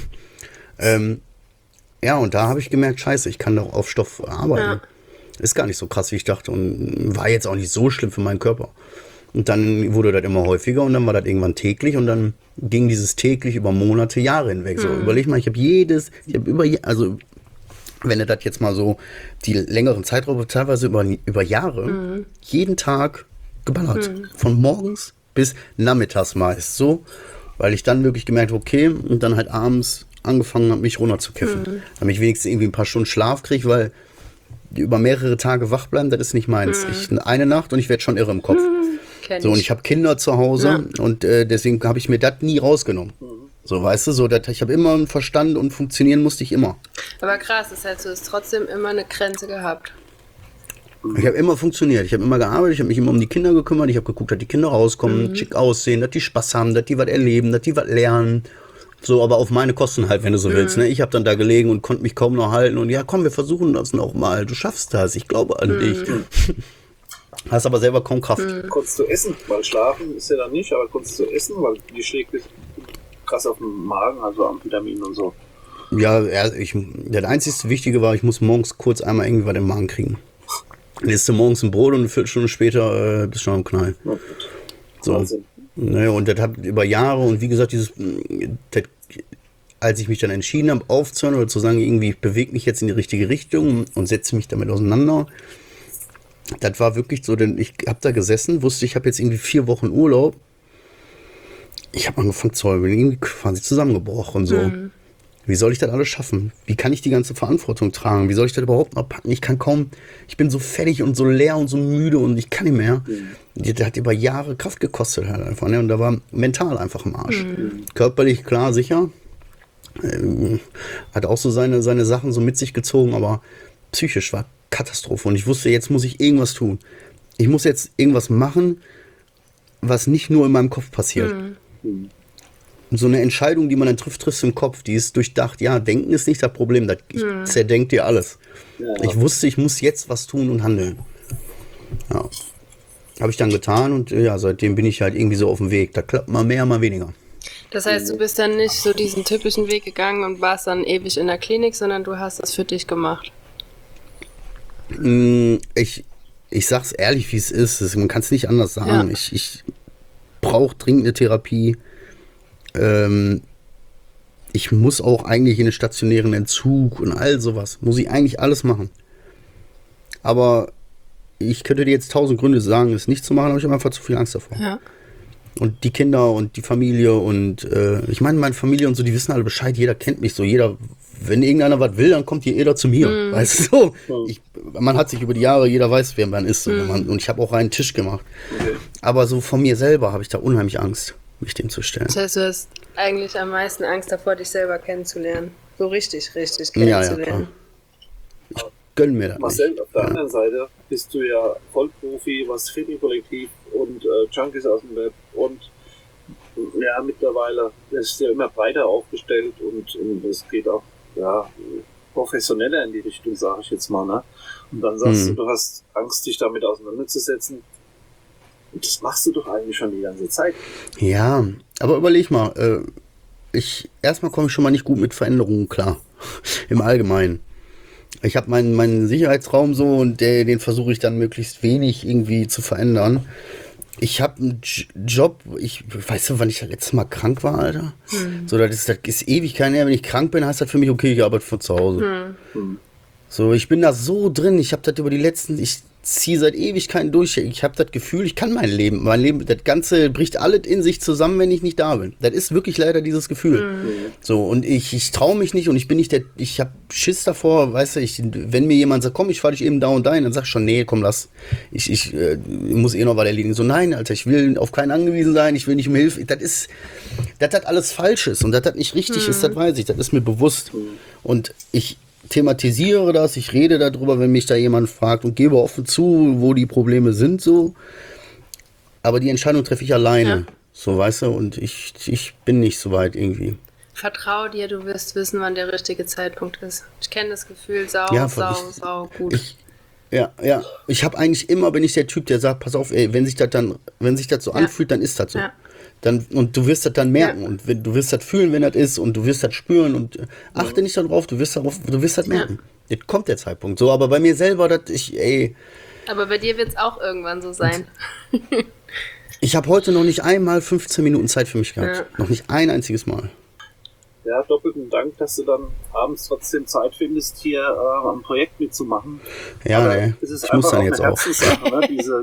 Ja, und da habe ich gemerkt, scheiße, ich kann doch auf Stoff arbeiten. Ja. Ist gar nicht so krass, wie ich dachte. Und war jetzt auch nicht so schlimm für meinen Körper. Und dann wurde das immer häufiger und dann war das irgendwann täglich und dann ging dieses täglich über Monate, Jahre hinweg. So, überleg mal, also wenn du das jetzt mal so, die längeren Zeiträume, teilweise über Jahre, jeden Tag geballert. Von morgens bis nachmittags meist so, weil ich dann wirklich gemerkt habe, okay, und dann halt abends angefangen habe, mich runterzukiffen. Damit ich wenigstens irgendwie ein paar Stunden Schlaf kriege, weil über mehrere Tage wach bleiben, das ist nicht meins. Eine Nacht und ich werde schon irre im Kopf. So, und ich habe Kinder zu Hause und deswegen habe ich mir das nie rausgenommen. So, weißt du, so, ich habe immer einen Verstand und funktionieren musste ich immer. Aber krass, das heißt, du hast trotzdem immer eine Grenze gehabt. Ich habe immer funktioniert, ich habe immer gearbeitet, ich habe mich immer um die Kinder gekümmert, ich habe geguckt, dass die Kinder rauskommen, schick aussehen, dass die Spaß haben, dass die was erleben, dass die was lernen. So, aber auf meine Kosten halt, wenn du so willst. Ne? Ich habe dann da gelegen und konnte mich kaum noch halten und ja, komm, wir versuchen das noch mal, du schaffst das, ich glaube an dich. Hast aber selber kaum Kraft. Konntest du essen? Weil schlafen ist ja dann nicht, aber konntest du essen? Weil die schlägt dich krass auf den Magen, also am Vitamin und so. Ja, das einzige Wichtige war, ich muss morgens kurz einmal irgendwie was im Magen kriegen. Isst du morgens ein Brot und eine Viertelstunde später bist du schon am Knall. So. Naja, und das hat über Jahre und wie gesagt, als ich mich dann entschieden habe, aufzuhören oder zu sagen, irgendwie, ich bewege mich jetzt in die richtige Richtung und setze mich damit auseinander, das war wirklich so, denn ich habe da gesessen, wusste, ich habe jetzt irgendwie 4 Wochen Urlaub. Ich habe angefangen zu heulen, irgendwie quasi zusammengebrochen und so. Wie soll ich das alles schaffen? Wie kann ich die ganze Verantwortung tragen? Wie soll ich das überhaupt noch packen? Ich bin so fertig und so leer und so müde und ich kann nicht mehr. Das hat über Jahre Kraft gekostet halt einfach. Ne? Und da war mental einfach im Arsch. Körperlich, klar, sicher. Hat auch so seine Sachen so mit sich gezogen, aber psychisch war Katastrophe. Und ich wusste, jetzt muss ich irgendwas tun. Ich muss jetzt irgendwas machen, was nicht nur in meinem Kopf passiert. So eine Entscheidung, die man dann trifft du im Kopf, die ist durchdacht. Ja, denken ist nicht das Problem, ich zerdenk dir alles. Ja. Ich wusste, ich muss jetzt was tun und handeln. Ja. Habe ich dann getan und ja, seitdem bin ich halt irgendwie so auf dem Weg. Da klappt mal mehr, mal weniger. Das heißt, du bist dann nicht so diesen typischen Weg gegangen und warst dann ewig in der Klinik, sondern du hast das für dich gemacht. Ich sag's ehrlich, wie es ist. Man kann es nicht anders sagen. Ja. Ich brauche dringend eine Therapie. Ich muss auch eigentlich in den stationären Entzug und all sowas. Muss ich eigentlich alles machen. Aber ich könnte dir jetzt 1000 Gründe sagen, es nicht zu machen, aber ich habe einfach zu viel Angst davor. Ja. Und die Kinder und die Familie und ich meine, meine Familie und so, die wissen alle Bescheid, jeder kennt mich so, wenn irgendeiner was will, dann kommt jeder zu mir, weißt du? Man hat sich über die Jahre, jeder weiß, wer man ist. So, und ich habe auch einen Tisch gemacht. Okay. Aber so von mir selber habe ich da unheimlich Angst, mich dem zu stellen. Das heißt, du hast eigentlich am meisten Angst davor, dich selber kennenzulernen. So richtig kennenzulernen. Ja, klar. Ich gönn mir das Marcel, nicht. auf der anderen Seite bist du ja Vollprofi, was Viertelkollektiv und Junkies aus dem Web und ja, mittlerweile ist ja immer breiter aufgestellt und es geht auch professioneller in die Richtung, sage ich jetzt mal. Ne? Und dann sagst du hast Angst, dich damit auseinanderzusetzen. Und das machst du doch eigentlich schon die ganze Zeit. Ja, aber überleg mal, erstmal komme ich schon mal nicht gut mit Veränderungen klar. Im Allgemeinen. Ich habe meinen Sicherheitsraum so und den versuche ich dann möglichst wenig irgendwie zu verändern. Ich habe einen Job, weißt du, wann ich das letzte Mal krank war, Alter? So, das ist ewig kein her. Wenn ich krank bin, heißt das für mich, okay, ich arbeite von zu Hause. So, ich bin da so drin, ich habe das ich ziehe seit Ewigkeiten durch. Ich habe das Gefühl, ich kann mein Leben, das Ganze bricht alles in sich zusammen, wenn ich nicht da bin. Das ist wirklich leider dieses Gefühl. So, und ich traue mich nicht und ich bin nicht ich habe Schiss davor, weißt du, wenn mir jemand sagt, komm, ich fahre dich eben da und dahin, dann sag ich schon, nee, komm, lass. Ich muss noch was erledigen. So, nein, Alter, ich will auf keinen angewiesen sein, ich will nicht um Hilfe. Das hat alles Falsches und das hat nicht richtig ist, das weiß ich, das ist mir bewusst. Und ich thematisiere das, ich rede darüber, wenn mich da jemand fragt und gebe offen zu, wo die Probleme sind, so. Aber die Entscheidung treffe ich alleine, so, weißt du, und ich bin nicht so weit irgendwie. Vertrau dir, du wirst wissen, wann der richtige Zeitpunkt ist. Ich kenne das Gefühl, sau gut. Ich habe eigentlich immer, bin ich der Typ, der sagt, pass auf, ey, wenn sich das so anfühlt, dann ist das so. Ja. Und du wirst das dann merken und du wirst das fühlen, wenn das ist und du wirst das spüren und achte nicht darauf, du wirst das merken. Jetzt kommt der Zeitpunkt so, aber bei mir selber, Aber bei dir wird es auch irgendwann so sein. Ich habe heute noch nicht einmal 15 Minuten Zeit für mich gehabt. Noch nicht ein einziges Mal. Ja, doppelten Dank, dass du dann abends trotzdem Zeit findest, hier am Projekt mitzumachen. Ja, ne. Es ist einfach auch eine Herzenssache, ne? Diese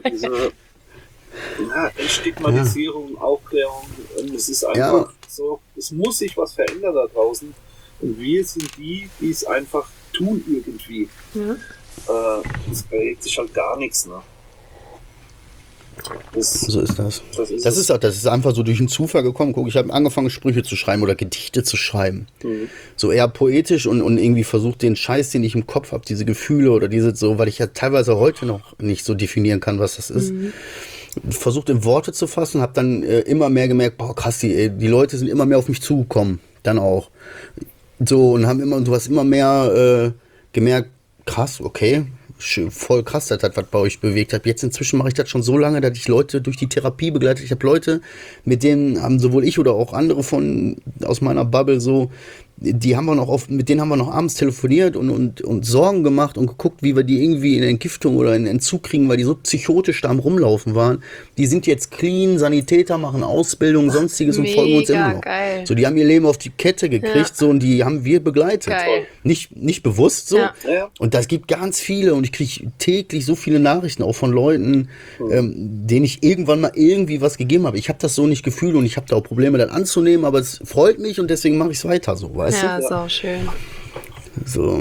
Entstigmatisierung, Aufklärung, es ist einfach so, es muss sich was verändern da draußen und wir sind die es einfach tun irgendwie. Es bewegt sich halt gar nichts, ne? So ist das. Das Das ist einfach so durch einen Zufall gekommen. Guck, ich habe angefangen, Sprüche zu schreiben oder Gedichte zu schreiben. So eher poetisch und irgendwie versucht, den Scheiß, den ich im Kopf habe, diese Gefühle oder diese so, weil ich ja teilweise heute noch nicht so definieren kann, was das ist. Versucht in Worte zu fassen, habe dann immer mehr gemerkt, boah krass, die Leute sind immer mehr auf mich zugekommen. Dann auch. So, und du hast immer mehr gemerkt, krass, okay, voll krass, dass das was bei euch bewegt hat. Jetzt inzwischen mache ich das schon so lange, dass ich Leute durch die Therapie begleite. Ich habe Leute, mit denen haben sowohl ich oder auch andere aus meiner Bubble so, mit denen haben wir noch abends telefoniert und Sorgen gemacht und geguckt, wie wir die irgendwie in Entgiftung oder in Entzug kriegen, weil die so psychotisch da am Rumlaufen waren. Die sind jetzt clean, Sanitäter, machen Ausbildung, sonstiges und folgen uns immer noch. Geil. So, die haben ihr Leben auf die Kette gekriegt, so, und die haben wir begleitet. Geil. Nicht bewusst so. Ja. Und das gibt ganz viele und ich kriege täglich so viele Nachrichten auch von Leuten, denen ich irgendwann mal irgendwie was gegeben habe. Ich habe das so nicht gefühlt und ich habe da auch Probleme, das anzunehmen, aber es freut mich und deswegen mache ich es weiter so, weißt Ja, du? sau schön. So.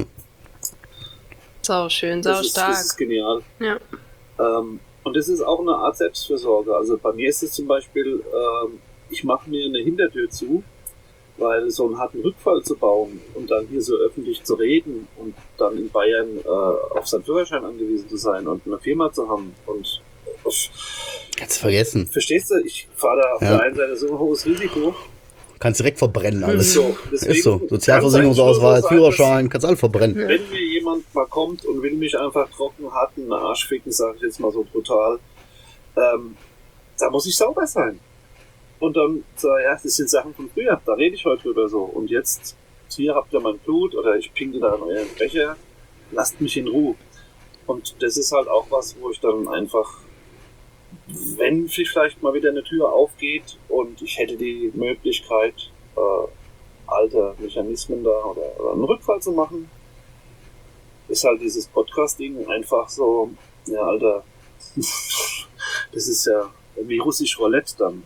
Sau schön, sau das ist stark. genial. Ja. Und das ist auch eine Art Selbstfürsorge. Also bei mir ist es zum Beispiel, ich mache mir eine Hintertür zu, weil so einen harten Rückfall zu bauen und dann hier so öffentlich zu reden und dann in Bayern auf seinen Führerschein angewiesen zu sein und eine Firma zu haben und Kannst vergessen. verstehst du, ich fahre da auf der einen Seite so ein hohes Risiko. Kannst direkt verbrennen alles. So, deswegen Ist so. Sozialversicherungsausweis, Führerschein, kannst alles verbrennen. Wenn mir jemand mal kommt und will mich einfach trocken hart in den Arsch ficken, sage ich jetzt mal so brutal, da muss ich sauber sein. Und dann sage ja, das sind Sachen von früher, da rede ich heute drüber so. Und jetzt, hier habt ihr mein Blut oder ich pinkel da in euren Becher, lasst mich in Ruhe. Und das ist halt auch was, wo ich dann einfach, wenn vielleicht mal wieder eine Tür aufgeht und ich hätte die Möglichkeit, alte Mechanismen da oder einen Rückfall zu machen, ist halt dieses Podcast-Ding einfach so, ja, Alter, das ist ja wie russisch Roulette dann.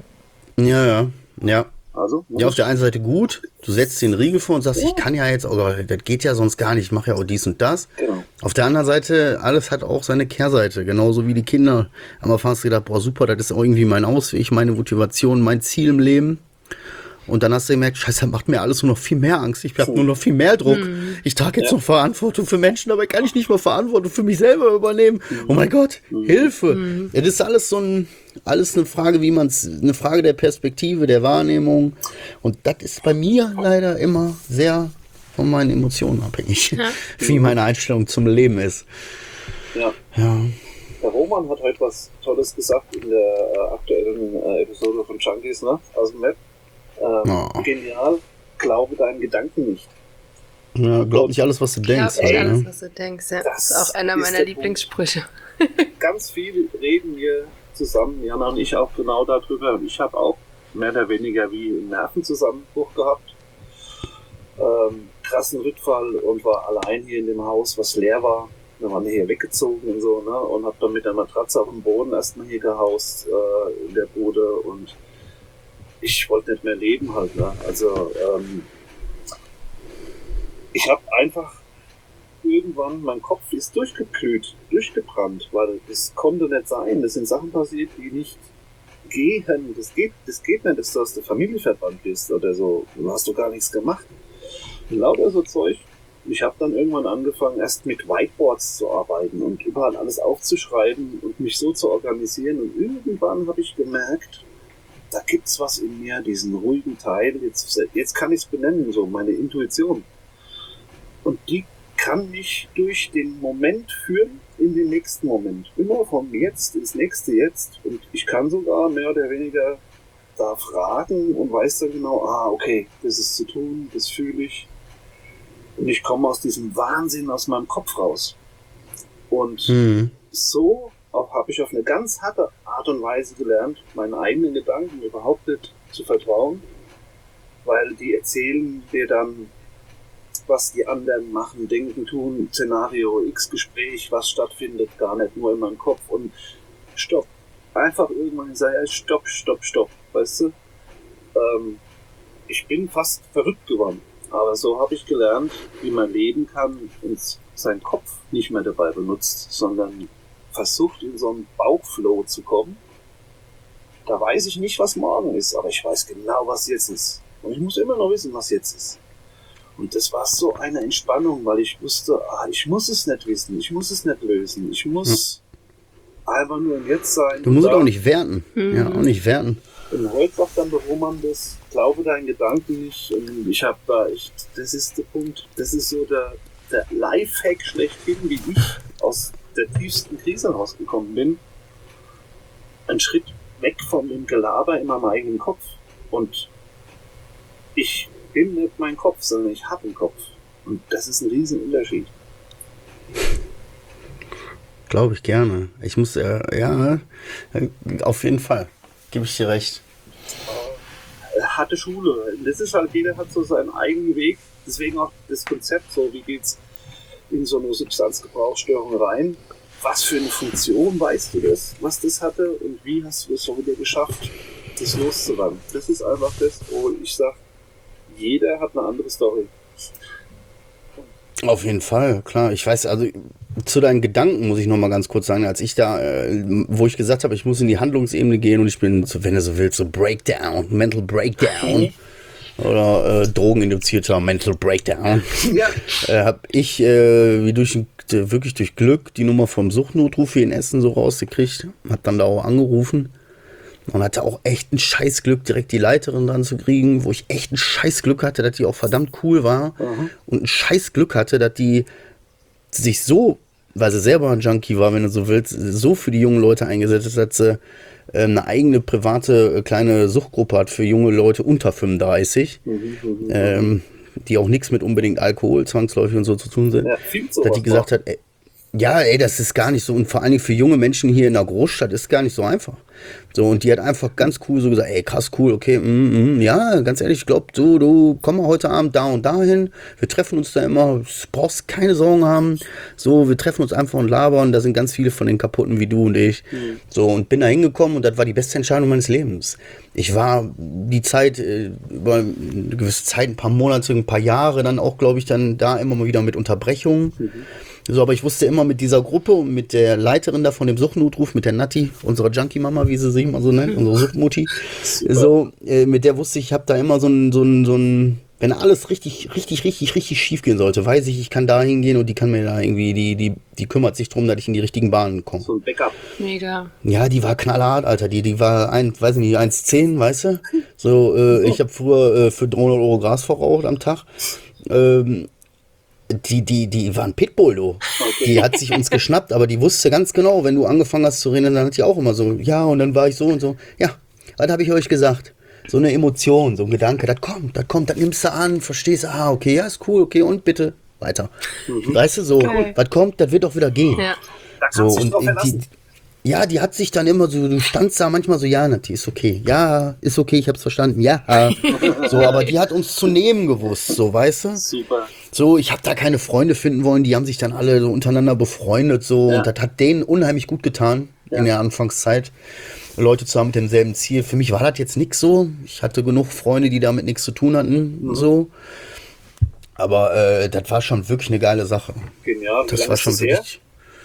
Ja. Also, Ja, auf der einen Seite gut, du setzt den Riegel vor und sagst, ich kann ja jetzt, aber das geht ja sonst gar nicht, ich mache ja auch dies und das. Genau. Auf der anderen Seite, alles hat auch seine Kehrseite, genauso wie die Kinder. Am Anfang hast du gedacht, boah super, das ist irgendwie mein Ausweg, meine Motivation, mein Ziel im Leben. Und dann hast du gemerkt, scheiße, das macht mir alles nur noch viel mehr Angst. Ich habe nur noch viel mehr Druck. Ich trage jetzt noch Verantwortung für Menschen, dabei kann ich nicht mal Verantwortung für mich selber übernehmen. Oh mein Gott, Hilfe. Ja, das ist alles alles eine Frage, eine Frage der Perspektive, der Wahrnehmung. Und das ist bei mir leider immer sehr von meinen Emotionen abhängig, wie meine Einstellung zum Leben ist. Ja. Ja. Der Roman hat heute was Tolles gesagt in der aktuellen Episode von Junkies, ne? Aus dem Web. Genial, glaube deinen Gedanken nicht. Ja, glaub nicht alles, was du denkst. Glaub nicht halt, alles, ne? was du denkst. Ja. Das Das ist auch einer ist meiner der Lieblingssprüche. Ganz viel reden wir zusammen, Jana und ich auch genau darüber. Und ich habe auch mehr oder weniger wie einen Nervenzusammenbruch gehabt. Krassen Rückfall und war allein hier in dem Haus, was leer war. Wir waren hier weggezogen und so, ne? Und hab dann mit der Matratze auf dem Boden erstmal hier gehaust in der Bude und ich wollte nicht mehr leben halt, ne? Also ich habe einfach irgendwann, mein Kopf ist durchgeglüht, durchgebrannt, weil das konnte nicht sein. Das sind Sachen passiert, die nicht gehen. Das geht nicht, dass du aus der Familie verbannt bist oder so. Du hast doch gar nichts gemacht. Und lauter so Zeug. Ich habe dann irgendwann angefangen, erst mit Whiteboards zu arbeiten und überall alles aufzuschreiben und mich so zu organisieren. Und irgendwann habe ich gemerkt, da gibt's was in mir, diesen ruhigen Teil. Jetzt kann ich es benennen, so meine Intuition. Und die kann mich durch den Moment führen in den nächsten Moment. Immer vom Jetzt ins nächste Jetzt. Und ich kann sogar mehr oder weniger da fragen und weiß dann genau, okay, das ist zu tun, das fühle ich. Und ich komme aus diesem Wahnsinn aus meinem Kopf raus. Und so habe ich auf eine ganz harte Art und Weise gelernt, meinen eigenen Gedanken überhaupt nicht zu vertrauen, weil die erzählen dir dann, was die anderen machen, denken, tun, Szenario X Gespräch, was stattfindet, gar nicht nur in meinem Kopf und stopp. Einfach irgendwann sagen, stopp, weißt du? Ich bin fast verrückt geworden, aber so habe ich gelernt, wie man leben kann und seinen Kopf nicht mehr dabei benutzt, sondern versucht, in so einen Bauchflow zu kommen. Da weiß ich nicht, was morgen ist, aber ich weiß genau, was jetzt ist. Und ich muss immer noch wissen, was jetzt ist. Und das war so eine Entspannung, weil ich wusste, ich muss es nicht wissen, ich muss es nicht lösen, ich muss einfach nur im Jetzt sein. Du musst auch nicht werten. Ja, auch nicht werten. Und heute sagt dann der Roman das, glaube deinen Gedanken nicht. Und ich habe da echt, das ist der Punkt, das ist so der Lifehack schlechthin, wie ich aus der tiefsten Krise rausgekommen bin. Ein Schritt weg von dem Gelaber in meinem eigenen Kopf. Und ich bin nicht mein Kopf, sondern ich habe einen Kopf. Und das ist ein riesen Unterschied. Glaube ich gerne. Ich muss, ja, auf jeden Fall. Gebe ich dir recht. Harte Schule. Das ist halt, jeder hat so seinen eigenen Weg. Deswegen auch das Konzept, so wie geht's in so eine Substanzgebrauchsstörung rein. Was für eine Funktion, weißt du das, was das hatte? Und wie hast du es so wieder geschafft, das loszuwerden? Das ist einfach das, wo ich sage, jeder hat eine andere Story. Auf jeden Fall, klar. Ich weiß, also zu deinen Gedanken muss ich noch mal ganz kurz sagen, als ich da, wo ich gesagt habe, ich muss in die Handlungsebene gehen und ich bin, so, wenn du so willst, so Breakdown, Mental Breakdown oder drogeninduzierter Mental Breakdown, Ja. habe ich wirklich durch Glück die Nummer vom Suchtnotruf hier in Essen so rausgekriegt, hab dann da auch angerufen und hatte auch echt ein Scheißglück, direkt die Leiterin dran zu kriegen, wo ich echt ein Scheißglück hatte, dass die auch verdammt cool war und ein Scheißglück hatte, dass die sich so, weil sie selber ein Junkie war, wenn du so willst, so für die jungen Leute eingesetzt hat, dass sie eine eigene private kleine Suchtgruppe hat für junge Leute unter 35, die auch nichts mit unbedingt Alkohol zwangsläufig und so zu tun sind. Ja, viel zu dass die gesagt hat, das ist gar nicht so, und vor allen Dingen für junge Menschen hier in der Großstadt ist gar nicht so einfach. So, und die hat einfach ganz cool so gesagt, krass, cool, okay, ja, ganz ehrlich, ich glaube, du komm mal heute Abend da und dahin, wir treffen uns da immer, du brauchst keine Sorgen haben, so, wir treffen uns einfach und labern, da sind ganz viele von den Kaputten wie du und ich, so, und bin da hingekommen und das war die beste Entscheidung meines Lebens. Ich war die Zeit, über eine gewisse Zeit, ein paar Monate, ein paar Jahre dann auch, glaube ich, dann da immer mal wieder mit Unterbrechungen. So, aber ich wusste immer mit dieser Gruppe und mit der Leiterin da von dem Suchtnotruf, mit der Natti, unserer Junkie-Mama, wie sie sich immer so nennt, unsere Suchtmutti, so, mit der wusste ich habe da immer so ein, wenn alles richtig schief gehen sollte, weiß ich kann da hingehen und die kann mir da irgendwie, die kümmert sich drum, dass ich in die richtigen Bahnen komme. So ein Backup. Mega. Ja, die war knallhart, Alter, die war 1,10, weißt du? So, ich habe früher für 300 Euro Gras verraucht am Tag. Die war ein Pitbull, du. Okay. Die hat sich uns geschnappt, aber die wusste ganz genau, wenn du angefangen hast zu reden, dann hat die auch immer so, ja, und dann war ich so und so. Ja, was habe ich euch gesagt? So eine Emotion, so ein Gedanke, das kommt, das nimmst du an, verstehst du, okay, ja, ist cool, okay, und bitte weiter. Weißt du, so, was kommt, das wird auch wieder gehen. Ja. Da kannst du dich drauf verlassen. Die hat sich dann immer so, du standst da manchmal so, ja, Nati, ist okay, ja, ist okay, ich hab's verstanden, ja, so, aber die hat uns zu nehmen gewusst, so, weißt du? Super. So, ich habe da keine Freunde finden wollen, die haben sich dann alle so untereinander befreundet, so, und das hat denen unheimlich gut getan, in der Anfangszeit, Leute zu haben mit demselben Ziel. Für mich war das jetzt nix so, ich hatte genug Freunde, die damit nichts zu tun hatten, so, aber das war schon wirklich eine geile Sache. Genial. Das war schon wirklich...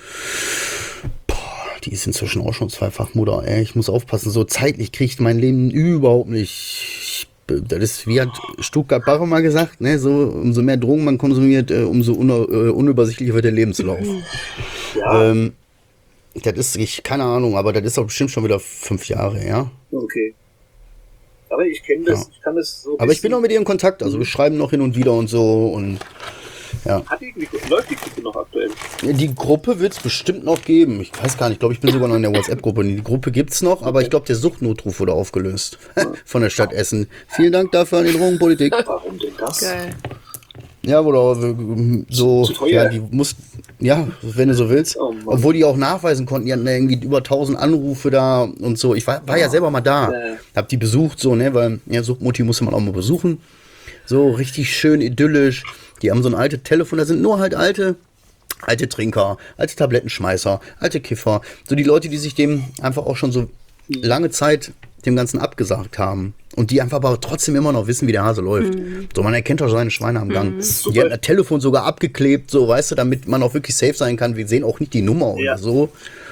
Die ist inzwischen auch schon zweifach Mutter. Ich muss aufpassen, so zeitlich kriegt mein Leben überhaupt nicht. Das ist, wie hat Stuttgart Barre mal gesagt, ne? So, umso mehr Drogen man konsumiert, umso unübersichtlicher wird der Lebenslauf. Ja. Das ist, keine Ahnung, aber das ist doch bestimmt schon wieder 5 Jahre her. Okay. Aber ich kenne das, ich kann das so. Aber ich bin noch mit ihr in Kontakt, also wir schreiben noch hin und wieder und so und ja. Läuft die Gruppe noch aktuell? Die Gruppe wird es bestimmt noch geben. Ich weiß gar nicht, ich glaube, ich bin sogar noch in der WhatsApp-Gruppe. Die Gruppe gibt es noch, aber ich glaube, der Suchtnotruf wurde aufgelöst von der Stadt Essen. Vielen Dank dafür an die Drogenpolitik. Warum denn das? Geil. Ja, oder so, ja, die mussten, ja, wenn du so willst. Oh, obwohl die auch nachweisen konnten, die hatten irgendwie über 1000 Anrufe da und so. Ich war ja selber mal da, hab die besucht, so, ne, weil, ja, Suchtmutti musste man auch mal besuchen. So, richtig schön idyllisch. Die haben so ein altes Telefon, da sind nur halt alte Trinker, alte Tablettenschmeißer, alte Kiffer. So die Leute, die sich dem einfach auch schon so lange Zeit dem Ganzen abgesagt haben. Und die einfach aber trotzdem immer noch wissen, wie der Hase läuft. So, man erkennt doch seine Schweine am Gang. Die hatten das Telefon sogar abgeklebt, so, weißt du, damit man auch wirklich safe sein kann. Wir sehen auch nicht die Nummer oder so.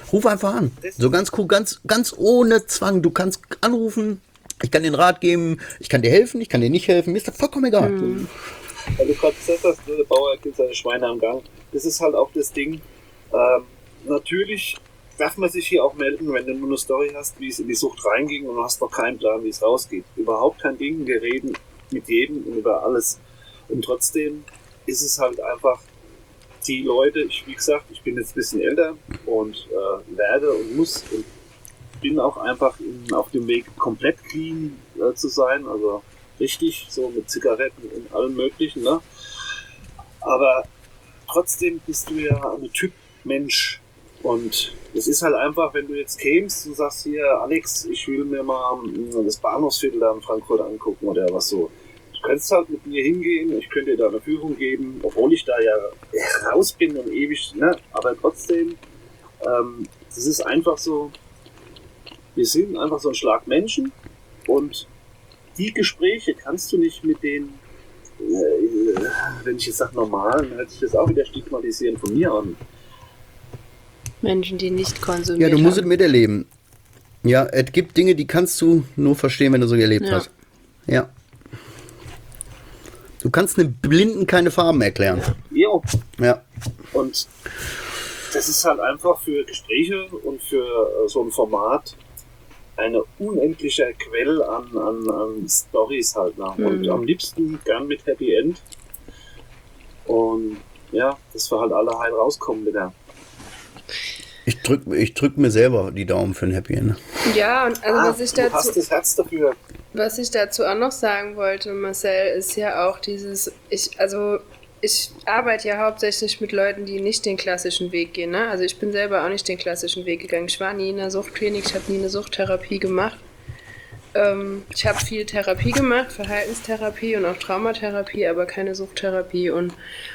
Ruf einfach an. So ganz cool, ganz ohne Zwang. Du kannst anrufen, ich kann dir einen Rat geben, ich kann dir helfen, ich kann dir nicht helfen. Mir ist das vollkommen egal. Weil du gerade gesagt hast, der Bauer killt seine Schweine am Gang. Das ist halt auch das Ding. Natürlich darf man sich hier auch melden, wenn du nur eine Story hast, wie es in die Sucht reinging und du hast noch keinen Plan, wie es rausgeht. Überhaupt kein Ding. Wir reden mit jedem und über alles. Und trotzdem ist es halt einfach die Leute, wie gesagt, ich bin jetzt ein bisschen älter und werde und muss und bin auch einfach auf dem Weg, komplett clean zu sein, also richtig, so mit Zigaretten und allem möglichen, ne? Aber trotzdem bist du ja ein Typ Mensch und es ist halt einfach, wenn du jetzt kämst und sagst, hier Alex, ich will mir mal das Bahnhofsviertel da in Frankfurt angucken oder was so. Du könntest halt mit mir hingehen, ich könnte dir da eine Führung geben, obwohl ich da ja raus bin und ewig, ne? Aber trotzdem, das ist einfach so, wir sind einfach so ein Schlag Menschen und die Gespräche kannst du nicht mit den, wenn ich jetzt sage normal, dann hört sich das auch wieder stigmatisieren von mir an. Menschen, die nicht konsumieren. Ja, du musst es miterleben. Ja, es gibt Dinge, die kannst du nur verstehen, wenn du so erlebt hast. Ja. Du kannst einem Blinden keine Farben erklären. Ja. Ja. Und das ist halt einfach für Gespräche und für so ein Format eine unendliche Quelle an Storys halt. Ne? Und am liebsten gern mit Happy End. Und ja, dass wir halt alle heil rauskommen wieder. Ich drück mir selber die Daumen für ein Happy End. Ja, und also du hast das Herz dafür. Was ich dazu auch noch sagen wollte, Marcel, ist ja auch dieses, ich arbeite ja hauptsächlich mit Leuten, die nicht den klassischen Weg gehen. Ne? Also ich bin selber auch nicht den klassischen Weg gegangen. Ich war nie in einer Suchtklinik, ich habe nie eine Suchttherapie gemacht. Ich habe viel Therapie gemacht, Verhaltenstherapie und auch Traumatherapie, aber keine Suchttherapie und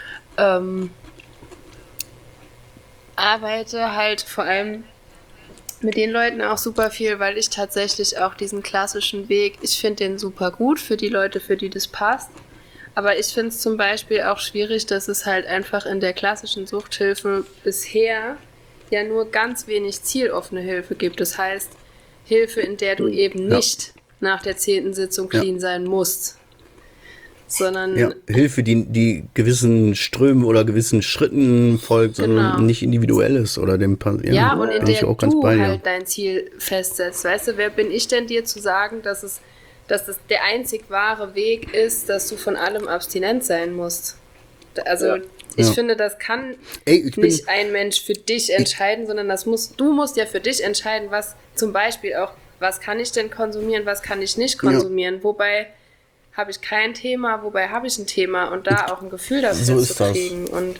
arbeite halt vor allem mit den Leuten auch super viel, weil ich tatsächlich auch diesen klassischen Weg, ich finde den super gut für die Leute, für die das passt. Aber ich finde es zum Beispiel auch schwierig, dass es halt einfach in der klassischen Suchthilfe bisher ja nur ganz wenig zieloffene Hilfe gibt. Das heißt, Hilfe, in der du eben nicht nach der 10. Sitzung clean sein musst. Sondern Hilfe, die gewissen Strömen oder gewissen Schritten folgt, sondern nicht individuell ist oder dem und in der du halt dein Ziel festsetzt. Weißt du, wer bin ich denn dir zu sagen, dass es der einzig wahre Weg ist, dass du von allem abstinent sein musst? Also ich finde, das kann nicht ein Mensch für dich entscheiden, sondern du musst ja für dich entscheiden, was zum Beispiel auch, was kann ich denn konsumieren, was kann ich nicht konsumieren, wobei habe ich kein Thema, wobei habe ich ein Thema und da auch ein Gefühl dafür zu kriegen. Und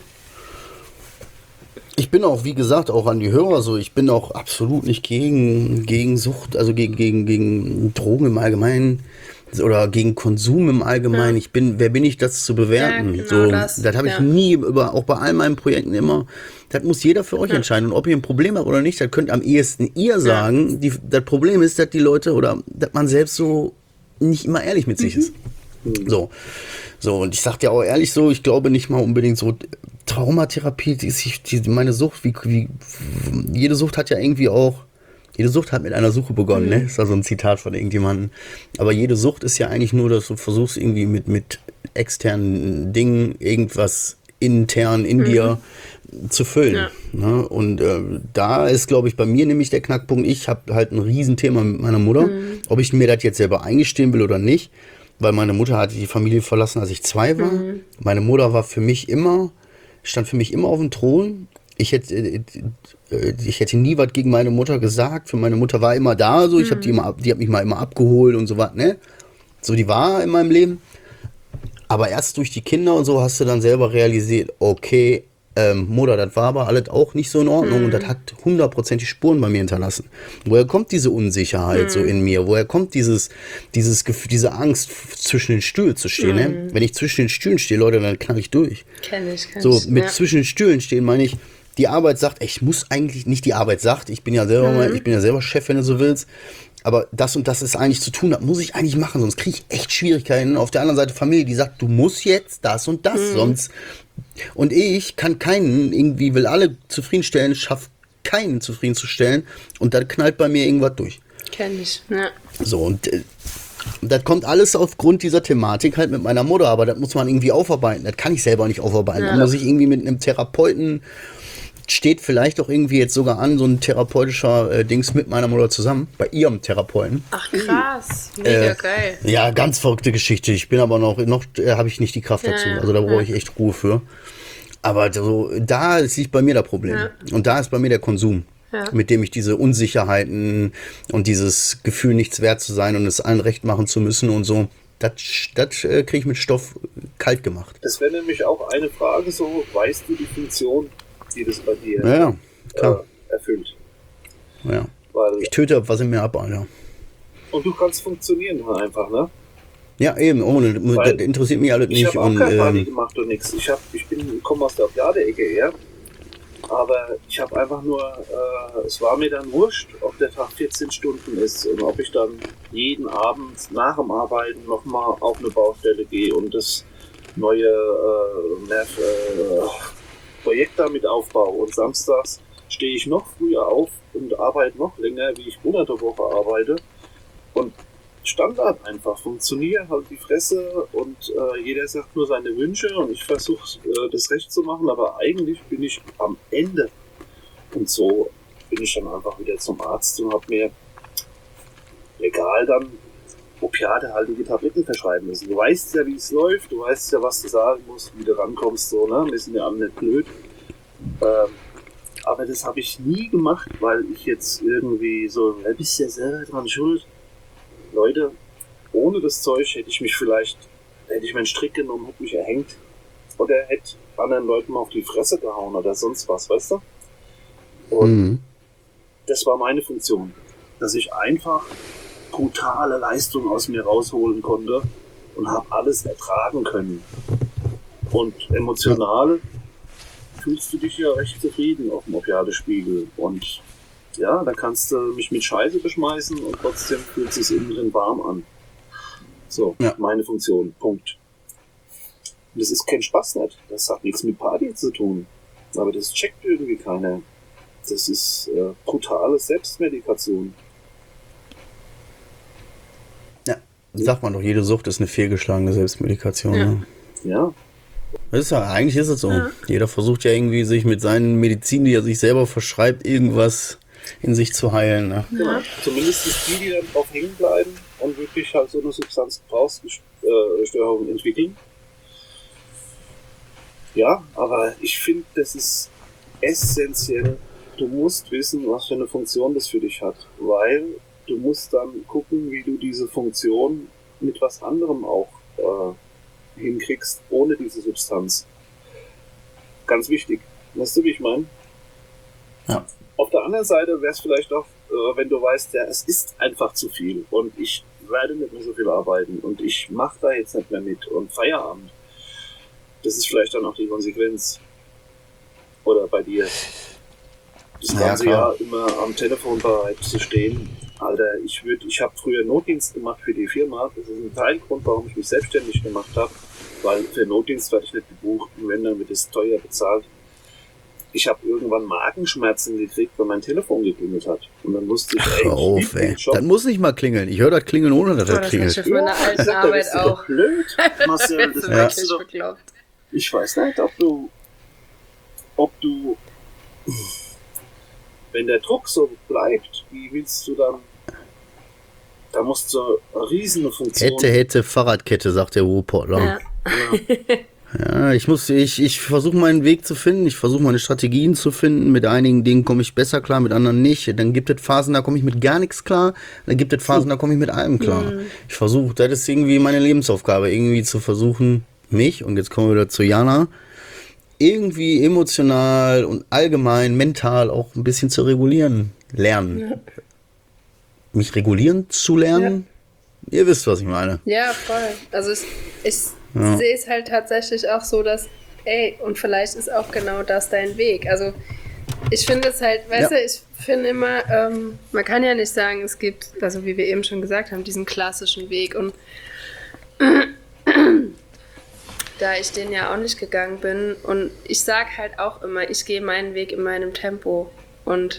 ich bin auch, wie gesagt, auch an die Hörer so, ich bin auch absolut nicht gegen Sucht, also gegen Drogen im Allgemeinen oder gegen Konsum im Allgemeinen. Wer bin ich, das zu bewerten? Ja, genau das habe ich nie, auch bei all meinen Projekten immer, das muss jeder für euch entscheiden. Und ob ihr ein Problem habt oder nicht, das könnt am ehesten ihr sagen. Das Problem ist, dass die Leute oder dass man selbst so nicht immer ehrlich mit sich ist. So, und ich sag dir auch ehrlich so, ich glaube nicht mal unbedingt so Traumatherapie, meine Sucht, wie jede Sucht hat ja irgendwie auch, jede Sucht hat mit einer Suche begonnen, ne? Ist da so ein Zitat von irgendjemandem. Aber jede Sucht ist ja eigentlich nur, dass du versuchst irgendwie mit externen Dingen irgendwas intern in dir zu füllen. Ja. Ne? Und da ist, glaube ich, bei mir nämlich der Knackpunkt, ich habe halt ein Riesenthema mit meiner Mutter, ob ich mir das jetzt selber eingestehen will oder nicht, weil meine Mutter hatte die Familie verlassen, als ich 2 war. Meine Mutter war stand für mich immer auf dem Thron. Ich hätte nie was gegen meine Mutter gesagt. Für meine Mutter war immer da, so. Die hat mich mal immer abgeholt und so was, ne? So, die war in meinem Leben. Aber erst durch die Kinder und so hast du dann selber realisiert, okay, Mutter, das war aber alles auch nicht so in Ordnung und das hat 100% Spuren bei mir hinterlassen. Woher kommt diese Unsicherheit so in mir? Woher kommt dieses Gefühl, diese Angst, zwischen den Stühlen zu stehen? Ne? Wenn ich zwischen den Stühlen stehe, Leute, dann knall ich durch. Kenn ich. Mit zwischen den Stühlen stehen meine ich, die Arbeit sagt, ich muss eigentlich nicht die Arbeit sagt, ich bin ja selber Chef, wenn du so willst. Aber das und das ist eigentlich zu tun, das muss ich eigentlich machen, sonst kriege ich echt Schwierigkeiten. Auf der anderen Seite Familie, die sagt, du musst jetzt das und das, sonst. Und ich kann keinen, irgendwie will alle zufriedenstellen, schafft keinen zufriedenzustellen und dann knallt bei mir irgendwas durch. Kenn ich, ja. So, und das kommt alles aufgrund dieser Thematik halt mit meiner Mutter, aber das muss man irgendwie aufarbeiten. Das kann ich selber nicht aufarbeiten. Ja. Da muss ich irgendwie mit einem Therapeuten, steht vielleicht auch irgendwie jetzt sogar an, so ein therapeutischer Dings mit meiner Mutter zusammen, bei ihrem Therapeuten. Ach krass, mega geil. Ja, ganz verrückte Geschichte. Ich bin aber noch habe ich nicht die Kraft dazu. Also da brauche ich echt Ruhe für. Aber so, da liegt bei mir das Problem. Ja. Und da ist bei mir der Konsum. Ja. Mit dem ich diese Unsicherheiten und dieses Gefühl, nichts wert zu sein und es allen recht machen zu müssen und so, das kriege ich mit Stoff kalt gemacht. Das wäre nämlich auch eine Frage so, weißt du die Funktion, die das bei dir Ja, klar. erfüllt? Ja. Weil, Ich töte was in mir ab, Alter. und du kannst funktionieren einfach, ne? Ja, eben, das interessiert mich alles Ich nicht. habe auch Und keine Party gemacht und nichts. Ich komme aus der Opiade-Ecke her, aber ich habe einfach nur, es war mir dann wurscht, ob der Tag 14 Stunden ist und ob ich dann jeden Abend nach dem Arbeiten nochmal auf eine Baustelle gehe und das neue Projekt damit aufbaue. Und samstags stehe ich noch früher auf und arbeite noch länger, wie ich unter der Woche arbeite. Und Standard einfach, funktioniert halt die Fresse und jeder sagt nur seine Wünsche und ich versuche das recht zu machen, aber eigentlich bin ich am Ende. Und so bin ich dann einfach wieder zum Arzt und habe mir legal dann opiatehaltige Tabletten verschreiben müssen. Du weißt ja, wie es läuft, du weißt ja, was du sagen musst, wie du rankommst, so, ne? Wir sind ja alle nicht blöd. Aber das habe ich nie gemacht, weil ich jetzt irgendwie so, du bist ja selber dran schuld. Leute, ohne das Zeug hätte ich meinen Strick genommen, hätte mich erhängt oder hätte anderen Leuten mal auf die Fresse gehauen oder sonst was, weißt du? Und das war meine Funktion, dass ich einfach brutale Leistung aus mir rausholen konnte und habe alles ertragen können. Und emotional fühlst du dich ja recht zufrieden auf dem Opiatespiegel und ja, da kannst du mich mit Scheiße beschmeißen und trotzdem fühlt es sich innen drin warm an. So, ja. Meine Funktion, Punkt. Und das ist kein Spaß nicht. Das hat nichts mit Party zu tun. Aber das checkt irgendwie keiner. Das ist brutale Selbstmedikation. Ja, sagt man doch, jede Sucht ist eine fehlgeschlagene Selbstmedikation. Ja. Ne? Ja. Eigentlich ist es so. Ja. Jeder versucht ja irgendwie, sich mit seinen Medizin, die er sich selber verschreibt, irgendwas in sich zu heilen. Ne? Genau. Zumindest die dann drauf hängen bleiben und wirklich halt so eine Substanzgebrauchsstörung entwickeln. Ja, aber ich finde, das ist essentiell. Du musst wissen, was für eine Funktion das für dich hat, weil du musst dann gucken, wie du diese Funktion mit was anderem auch hinkriegst, ohne diese Substanz. Ganz wichtig. Weißt du, wie ich meine? Ja. Auf der anderen Seite wäre es vielleicht auch, wenn du weißt, ja, es ist einfach zu viel und ich werde nicht mehr so viel arbeiten und ich mache da jetzt nicht mehr mit und Feierabend. Das ist vielleicht dann auch die Konsequenz. Oder bei dir. Das ganze Jahr immer am Telefon bereit zu stehen. Alter, ich habe früher Notdienst gemacht für die Firma. Das ist ein Teilgrund, warum ich mich selbstständig gemacht habe. Weil für Notdienst werde ich nicht gebucht und wenn, dann wird es teuer bezahlt. Ich habe irgendwann Magenschmerzen gekriegt, weil mein Telefon geklingelt hat. Und dann wusste ich, Das muss nicht mal klingeln. Ich höre das klingeln, ohne dass das klingelt. Das ist für meine alten Arbeit auch. Blöd, Marcel, das weißt du doch. Bekloppt. Ich weiß nicht, ob du, wenn der Druck so bleibt, wie willst du dann, da musst du eine riesige Funktion. Hätte, Fahrradkette, sagt der Ruhrpottler. Ja. Ja, ich versuche meinen Weg zu finden, ich versuche meine Strategien zu finden, mit einigen Dingen komme ich besser klar, mit anderen nicht, dann gibt es Phasen, da komme ich mit gar nichts klar, dann gibt es Phasen, da komme ich mit allem klar. Ich versuche, das ist irgendwie meine Lebensaufgabe, irgendwie zu versuchen, mich, und jetzt kommen wir wieder zu Jana, irgendwie emotional und allgemein, mental auch ein bisschen zu regulieren, lernen. Ja. Mich regulieren zu lernen, ihr wisst, was ich meine. Ja, voll. Also ich sehe es halt tatsächlich auch so, dass, und vielleicht ist auch genau das dein Weg. Also ich finde es halt, weißt du, ich finde immer, man kann ja nicht sagen, es gibt, also wie wir eben schon gesagt haben, diesen klassischen Weg. Und da ich den ja auch nicht gegangen bin und ich sage halt auch immer, ich gehe meinen Weg in meinem Tempo. Und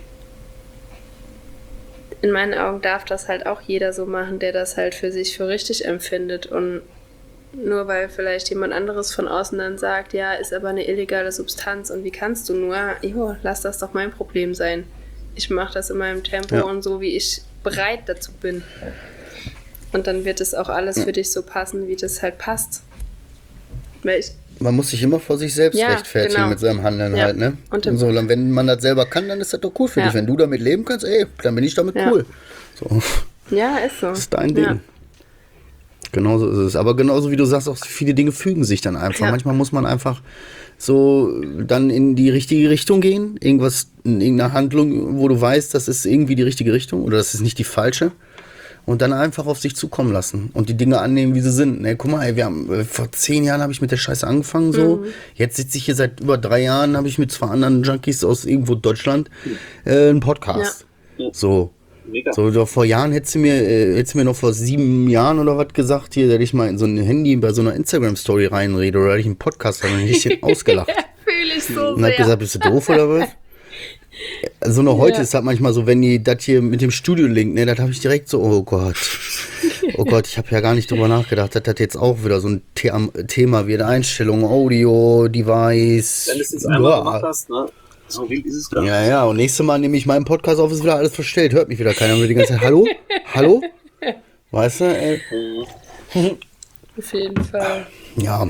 in meinen Augen darf das halt auch jeder so machen, der das halt für sich für richtig empfindet. Und nur weil vielleicht jemand anderes von außen dann sagt, ja, ist aber eine illegale Substanz und wie kannst du nur, jo, lass das doch mein Problem sein. Ich mache das in meinem Tempo und so, wie ich bereit dazu bin. Und dann wird es auch alles für dich so passen, wie das halt passt. Man muss sich immer vor sich selbst rechtfertigen mit seinem Handeln halt, ne? Und so, wenn man das selber kann, dann ist das doch cool für dich. Wenn du damit leben kannst, dann bin ich damit cool. So. Ja, ist so. Das ist dein Ding. Genauso ist es. Aber genauso wie du sagst, auch viele Dinge fügen sich dann einfach. Ja. Manchmal muss man einfach so dann in die richtige Richtung gehen. Irgendwas, in irgendeiner Handlung, wo du weißt, das ist irgendwie die richtige Richtung oder das ist nicht die falsche. Und dann einfach auf sich zukommen lassen und die Dinge annehmen, wie sie sind. Ne, guck mal, vor 10 Jahren habe ich mit der Scheiße angefangen. So. Jetzt sitze ich hier seit über 3 Jahren, habe ich mit 2 anderen Junkies aus irgendwo Deutschland einen Podcast. Ja. So. Mega. So, vor Jahren hättest du mir noch vor 7 Jahren oder was gesagt, hier, dass ich mal in so ein Handy bei so einer Instagram-Story reinrede oder dass ich einen Podcast habe, dann hätte ich den ausgelacht. Fühle ich so und hab gesagt, bist du doof oder was? So noch heute ist das manchmal so, wenn die das hier mit dem Studio-Link, ne, das habe ich direkt so, oh Gott, ich habe ja gar nicht drüber nachgedacht, dass das jetzt auch wieder so ein Thema wird, Einstellungen, Audio, Device. Wenn du es jetzt einmal gemacht hast, ne? So wild ist es gar nicht. Ja, und nächstes Mal nehme ich meinen Podcast auf, ist wieder alles verstellt, hört mich wieder keiner, und die ganze Zeit, hallo? Hallo? Weißt du, ey? Auf jeden Fall. Ja,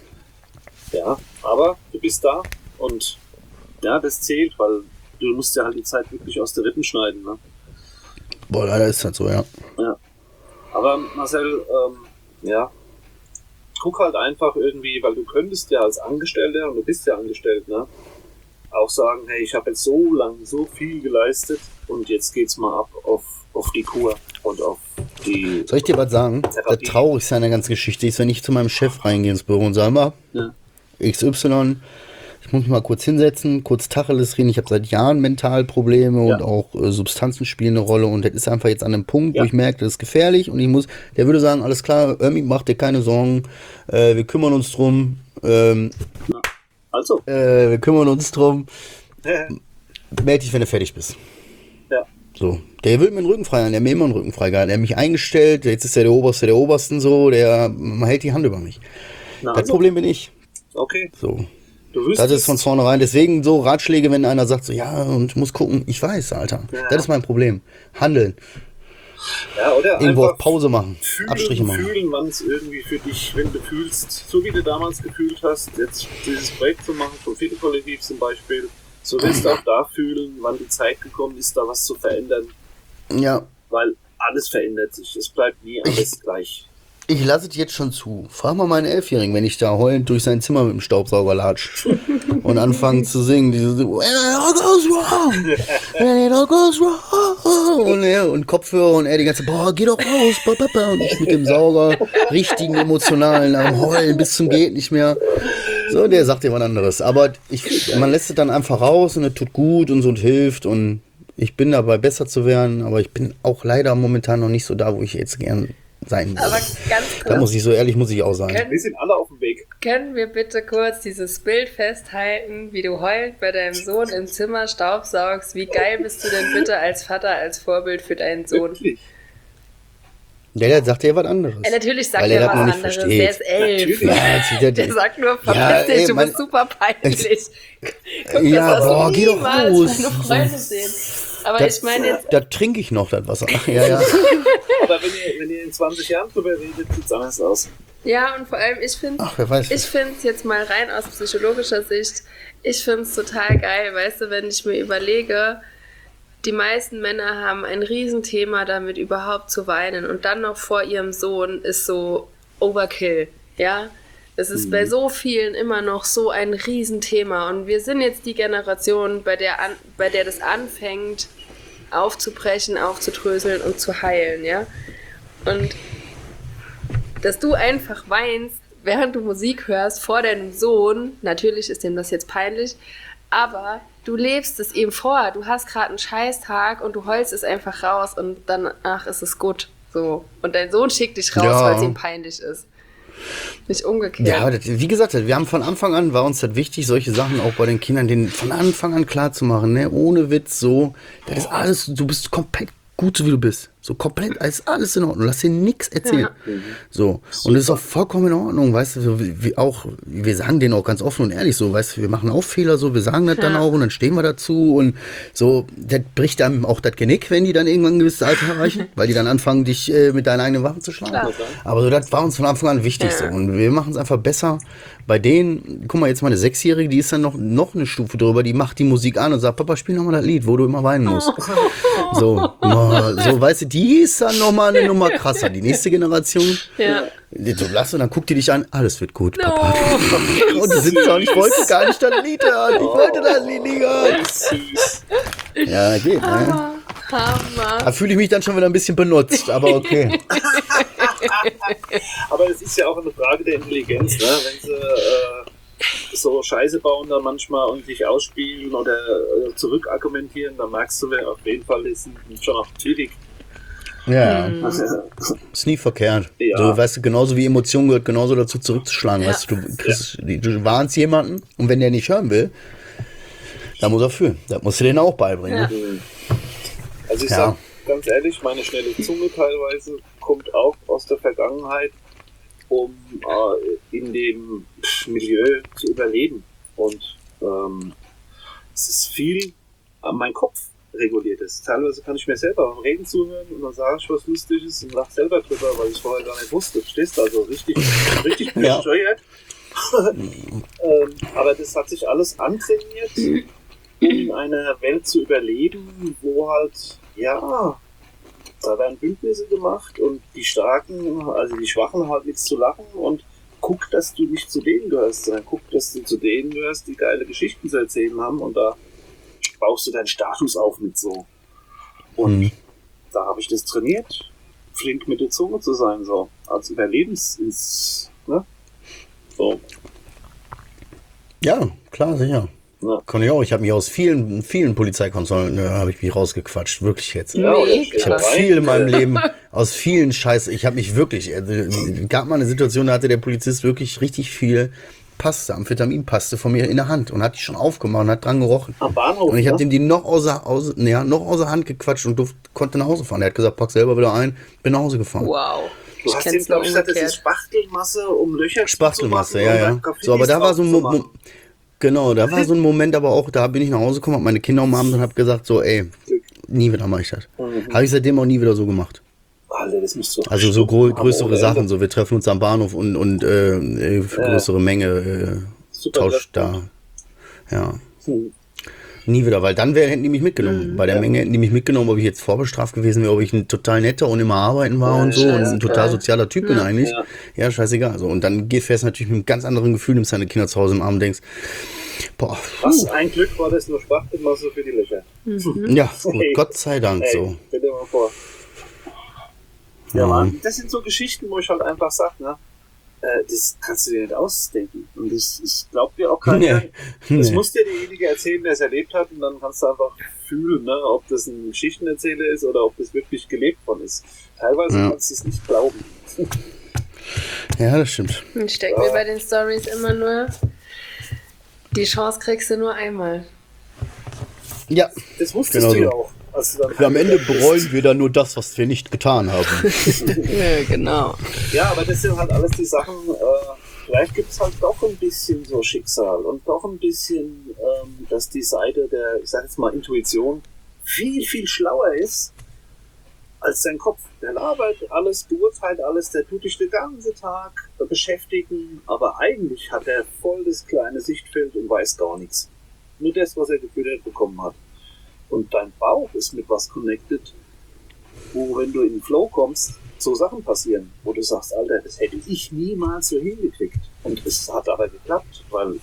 aber du bist da und ja, das zählt, weil du musst ja halt die Zeit wirklich aus der Rippen schneiden, ne? Boah, leider ist das so, ja. Aber Marcel, guck halt einfach irgendwie, weil du könntest ja als Angestellter, und du bist ja angestellt, ne? Auch sagen, hey, ich habe jetzt so lange so viel geleistet und jetzt geht's mal ab auf die Kur und auf die... Soll ich dir was sagen? Das Traurigste an der ganzen Geschichte ist, wenn ich zu meinem Chef reingehe ins Büro und sage mal, XY, ich muss mich mal kurz hinsetzen, kurz Tacheles reden, ich habe seit Jahren Mentalprobleme und auch Substanzen spielen eine Rolle und das ist einfach jetzt an einem Punkt, wo ich merke, das ist gefährlich und der würde sagen, alles klar, Irmi, mach dir keine Sorgen, wir kümmern uns drum, wir kümmern uns drum. Meld dich, wenn du fertig bist. Ja. So. Der will mir den Rücken frei halten, der hat mir immer den Rücken frei gehalten. Der hat mich eingestellt, jetzt ist er der Oberste der Obersten so, man hält die Hand über mich. Das Problem bin ich. Okay. So. Das ist von vornherein. Deswegen so Ratschläge, wenn einer sagt so, ja, und muss gucken. Ich weiß, Alter. Ja. Das ist mein Problem. Handeln. Ja, oder irgendwo auf Pause machen, Abstriche machen. Fühlen, wann es irgendwie für dich, wenn du fühlst, so wie du damals gefühlt hast, jetzt dieses Projekt zu machen, vom Viertelkollektiv zum Beispiel, so wirst du auch da fühlen, wann die Zeit gekommen ist, da was zu verändern. Ja. Weil alles verändert sich, es bleibt nie alles gleich. Ich lasse es jetzt schon zu. Frag mal meinen 11-Jährigen, wenn ich da heulend durch sein Zimmer mit dem Staubsauger latsch und anfange zu singen. When it goes wrong, when it goes wrong. Und Kopfhörer und er die ganze Zeit, boah, geh doch raus. Und ich mit dem Sauger, richtigen emotionalen, am Heulen bis zum geht nicht mehr. So, der sagt dir was anderes. Aber man lässt es dann einfach raus und es tut gut und so und hilft und ich bin dabei besser zu werden, aber ich bin auch leider momentan noch nicht so da, wo ich jetzt gern sein will. Aber ganz kurz. Da muss ich auch sein. Wir sind alle auf dem Weg. Können wir bitte kurz dieses Bild festhalten, wie du heulend bei deinem Sohn im Zimmer staubsaugst? Wie geil bist du denn bitte als Vater, als Vorbild für deinen Sohn? Wirklich? Der sagt ja was anderes. Natürlich sagt er was anderes. Versteht. Der ist 11. Der sagt nur, verpiss dich, du bist super peinlich. Guck, boah, geh doch raus. Meine Freunde sehen. Aber ich meine jetzt... Da trinke ich noch das Wasser. Ja. Aber wenn ihr in 20 Jahren drüber redet, sieht es anders aus. Ja, und vor allem, ich finde es jetzt mal rein aus psychologischer Sicht, ich finde es total geil, weißt du, wenn ich mir überlege, die meisten Männer haben ein Riesenthema damit, überhaupt zu weinen und dann noch vor ihrem Sohn ist so Overkill, ja. Es ist bei so vielen immer noch so ein Riesenthema und wir sind jetzt die Generation, bei der das anfängt, aufzubrechen, aufzudröseln und zu heilen, ja. Und dass du einfach weinst, während du Musik hörst vor deinem Sohn, natürlich ist dem das jetzt peinlich, aber du lebst es ihm vor, du hast gerade einen Scheißtag und du heulst es einfach raus und danach ist es gut, so. Und dein Sohn schickt dich raus, weil es ihm peinlich ist. Nicht umgekehrt. Ja, wie gesagt, wir haben von Anfang an, war uns das wichtig, solche Sachen auch bei den Kindern, denen von Anfang an klar zu machen, ne? Ohne Witz, so, das ist alles, du bist komplett gut, so wie du bist. So komplett, alles in Ordnung. Lass dir nichts erzählen. Ja. So. Und das ist auch vollkommen in Ordnung, weißt du, so wir sagen denen auch ganz offen und ehrlich so, weißt du, wir machen auch Fehler so, wir sagen das dann auch und dann stehen wir dazu und so, das bricht einem auch das Genick, wenn die dann irgendwann ein gewisses Alter erreichen, weil die dann anfangen, dich mit deinen eigenen Waffen zu schlagen. Klar. Aber so, das war uns von Anfang an wichtig so und wir machen es einfach besser. Bei denen, guck mal, jetzt meine 6-Jährige, die ist dann noch eine Stufe drüber, die macht die Musik an und sagt, Papa, spiel nochmal das Lied, wo du immer weinen musst. So, weißt du, die ist dann nochmal eine Nummer krasser. Die nächste Generation, du lachst und dann guckt die dich an, alles wird gut, Papa. Und die sitzt auch, ich wollte gar nicht das Lied hören, ich wollte das Lied nicht hören. Ja, geht, ne? Hammer. Da fühle ich mich dann schon wieder ein bisschen benutzt, aber okay. Aber es ist ja auch eine Frage der Intelligenz, ne? Wenn sie so Scheiße bauen dann manchmal und dich ausspielen oder zurückargumentieren, dann merkst du auf jeden Fall, die sind schon auch tätig. Ja, ist nie verkehrt. Ja. So, weißt du, genauso wie Emotion gehört genauso dazu zurückzuschlagen. Weißt du, du warnst jemanden und wenn der nicht hören will, dann muss er fühlen. Das musst du denen auch beibringen. Ja. Also ich sag ganz ehrlich, meine schnelle Zunge teilweise kommt auch aus der Vergangenheit, um in dem Milieu zu überleben. Und es ist viel an meinem Kopf reguliert ist. Teilweise kann ich mir selber beim Reden zuhören und dann sage ich was Lustiges und lache selber drüber, weil ich es vorher gar nicht wusste. Verstehst du? Also richtig bescheuert. Aber das hat sich alles antrainiert, um in einer Welt zu überleben, wo halt, da werden Bündnisse gemacht und die Starken, also die Schwachen halt nichts zu lachen und guck, dass du nicht zu denen gehörst, sondern guck, dass du zu denen gehörst, die geile Geschichten zu erzählen haben und da baust du deinen Status auf mit so. Und da habe ich das trainiert, flink mit der Zunge zu sein, so, als ne? So. Ja, klar, sicher. Ja. Kann ich auch. Ich habe mich aus vielen Polizeikontrollen habe ich mich rausgequatscht. Wirklich jetzt. Ja, ich habe viel in meinem Leben aus vielen Scheiß. Ich habe mich wirklich. Gab mal eine Situation, da hatte der Polizist wirklich richtig viel Paste, Amphetaminpaste von mir in der Hand und hat die schon aufgemacht und hat dran gerochen. Am Bahnhof, und ich habe dem die noch außer Hand gequatscht und konnte nach Hause fahren. Er hat gesagt, pack selber wieder ein, bin nach Hause gefahren. Wow. Du hast ihm, glaube ich, gesagt, das ist Spachtelmasse, um Löcher Spachtelmasse, zu machen. Ja. So, aber da war so ein Genau, da war so ein Moment, aber auch, da bin ich nach Hause gekommen, habe meine Kinder umarmt und habe gesagt, so, ey, nie wieder mache ich das. Habe ich seitdem auch nie wieder so gemacht. Alter, das musst du also so größere Sachen, so wir treffen uns am Bahnhof und größere Menge tauscht da. Ja. Nie wieder, weil dann hätten die mich mitgenommen. Bei der Menge hätten die mich mitgenommen, ob ich jetzt vorbestraft gewesen wäre, ob ich ein total netter und immer arbeiten war und so und ein total sozialer Typ bin eigentlich. Ja, scheißegal. So, und dann fährst du natürlich mit einem ganz anderen Gefühl, nimmst deine Kinder zu Hause im Arm und denkst, boah. Was ein Glück war das nur Spachtelmasse für die Löcher. Ja, gut, hey. Gott sei Dank so. Stell dir mal vor. Ja, Mann, das sind so Geschichten, wo ich halt einfach sage, ne? Das kannst du dir nicht ausdenken. Und das glaubt dir auch keiner. Das muss dir derjenige erzählen, der es erlebt hat, und dann kannst du einfach fühlen, ne, ob das ein Geschichtenerzähler ist oder ob das wirklich gelebt worden ist. Teilweise kannst du es nicht glauben. Ja, das stimmt. Ich denke mir bei den Storys immer nur, die Chance kriegst du nur einmal. Ja, das wusstest du ja auch. Am Ende bereuen wir dann nur das, was wir nicht getan haben. Ja, genau. Ja, aber das sind halt alles die Sachen, vielleicht gibt es halt doch ein bisschen so Schicksal und doch ein bisschen, dass die Seite der, ich sag jetzt mal, Intuition viel, viel schlauer ist als dein Kopf. Der labert alles, beurteilt alles, der tut dich den ganzen Tag beschäftigen, aber eigentlich hat er voll das kleine Sichtfeld und weiß gar nichts. Nur das, was er gefüttert bekommen hat. Und dein Bauch ist mit was connected, wo, wenn du in den Flow kommst, so Sachen passieren, wo du sagst, Alter, das hätte ich niemals so hingekriegt. Und es hat aber geklappt, weil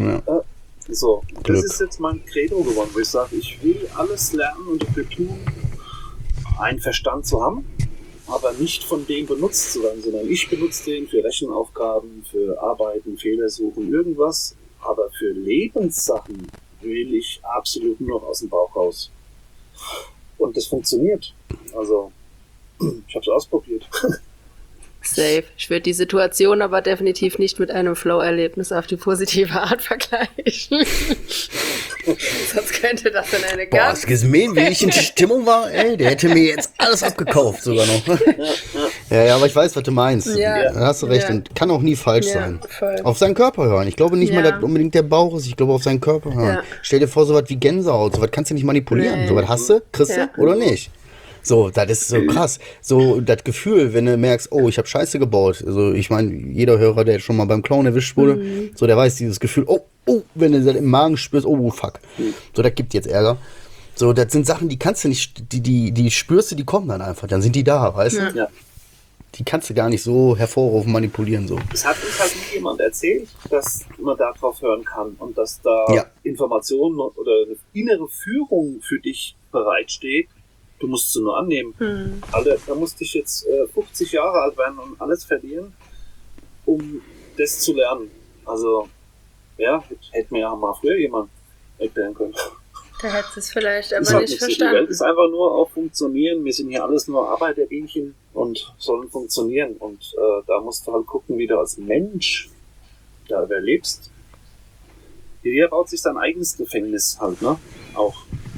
so, das ist jetzt mein Credo geworden, wo ich sage, ich will alles lernen und dafür tun, einen Verstand zu haben, aber nicht von dem benutzt zu werden, sondern ich benutze den für Rechenaufgaben, für Arbeiten, Fehler suchen, irgendwas, aber für Lebenssachen will ich absolut nur noch aus dem Bauch raus. Und das funktioniert. Also, ich habe es ausprobiert. Safe. Ich würde die Situation aber definitiv nicht mit einem Flow-Erlebnis auf die positive Art vergleichen. Sonst könnte das dann eine Boah, ganz... hast du gesehen, wie ich in Stimmung war? Ey, der hätte mir jetzt alles abgekauft sogar noch. Ja, aber ich weiß, was du meinst. Ja. Da hast du recht. Ja. Und kann auch nie falsch Ja, sein. voll. Auf seinen Körper hören. Ich glaube nicht Ja. mal, dass unbedingt der Bauch ist. Ich glaube auf seinen Körper hören. Ja. Stell dir vor, so was wie Gänsehaut. So was kannst du nicht manipulieren. Nee. So was hast du, kriegst du Ja. oder nicht. So, das ist so krass. So, das Gefühl, wenn du merkst, oh, ich habe Scheiße gebaut. Also, ich meine, jeder Hörer, der schon mal beim Clown erwischt wurde, so, der weiß dieses Gefühl, oh, wenn du das im Magen spürst, oh, fuck. So, das gibt jetzt Ärger. So, das sind Sachen, die kannst du nicht, die spürst du, die kommen dann einfach. Dann sind die da, weißt du? Ja. Die kannst du gar nicht so hervorrufen, manipulieren, so. Es hat uns halt nie jemand erzählt, dass man da drauf hören kann und dass da Ja. Informationen oder eine innere Führung für dich bereitsteht. Du musst sie nur annehmen. Alter, da musste ich jetzt 50 Jahre alt werden und alles verlieren, um das zu lernen. Also, ja, hätte mir ja mal früher jemand erklären können. Da hättest du es vielleicht aber Ist halt nicht so. Die Welt verstanden. ist einfach nur auf Funktionieren. Wir sind hier alles nur Arbeiterbienchen und sollen funktionieren. Und da musst du halt gucken, wie du als Mensch da überlebst. Jeder baut sich sein eigenes Gefängnis halt, ne? Auch.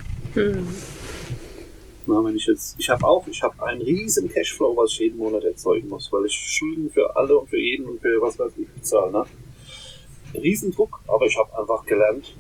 Na, wenn ich habe einen riesen Cashflow, was ich jeden Monat erzeugen muss, weil ich Schulden für alle und für jeden und für was weiß ich bezahle, ne? Riesendruck, aber ich habe einfach gelernt,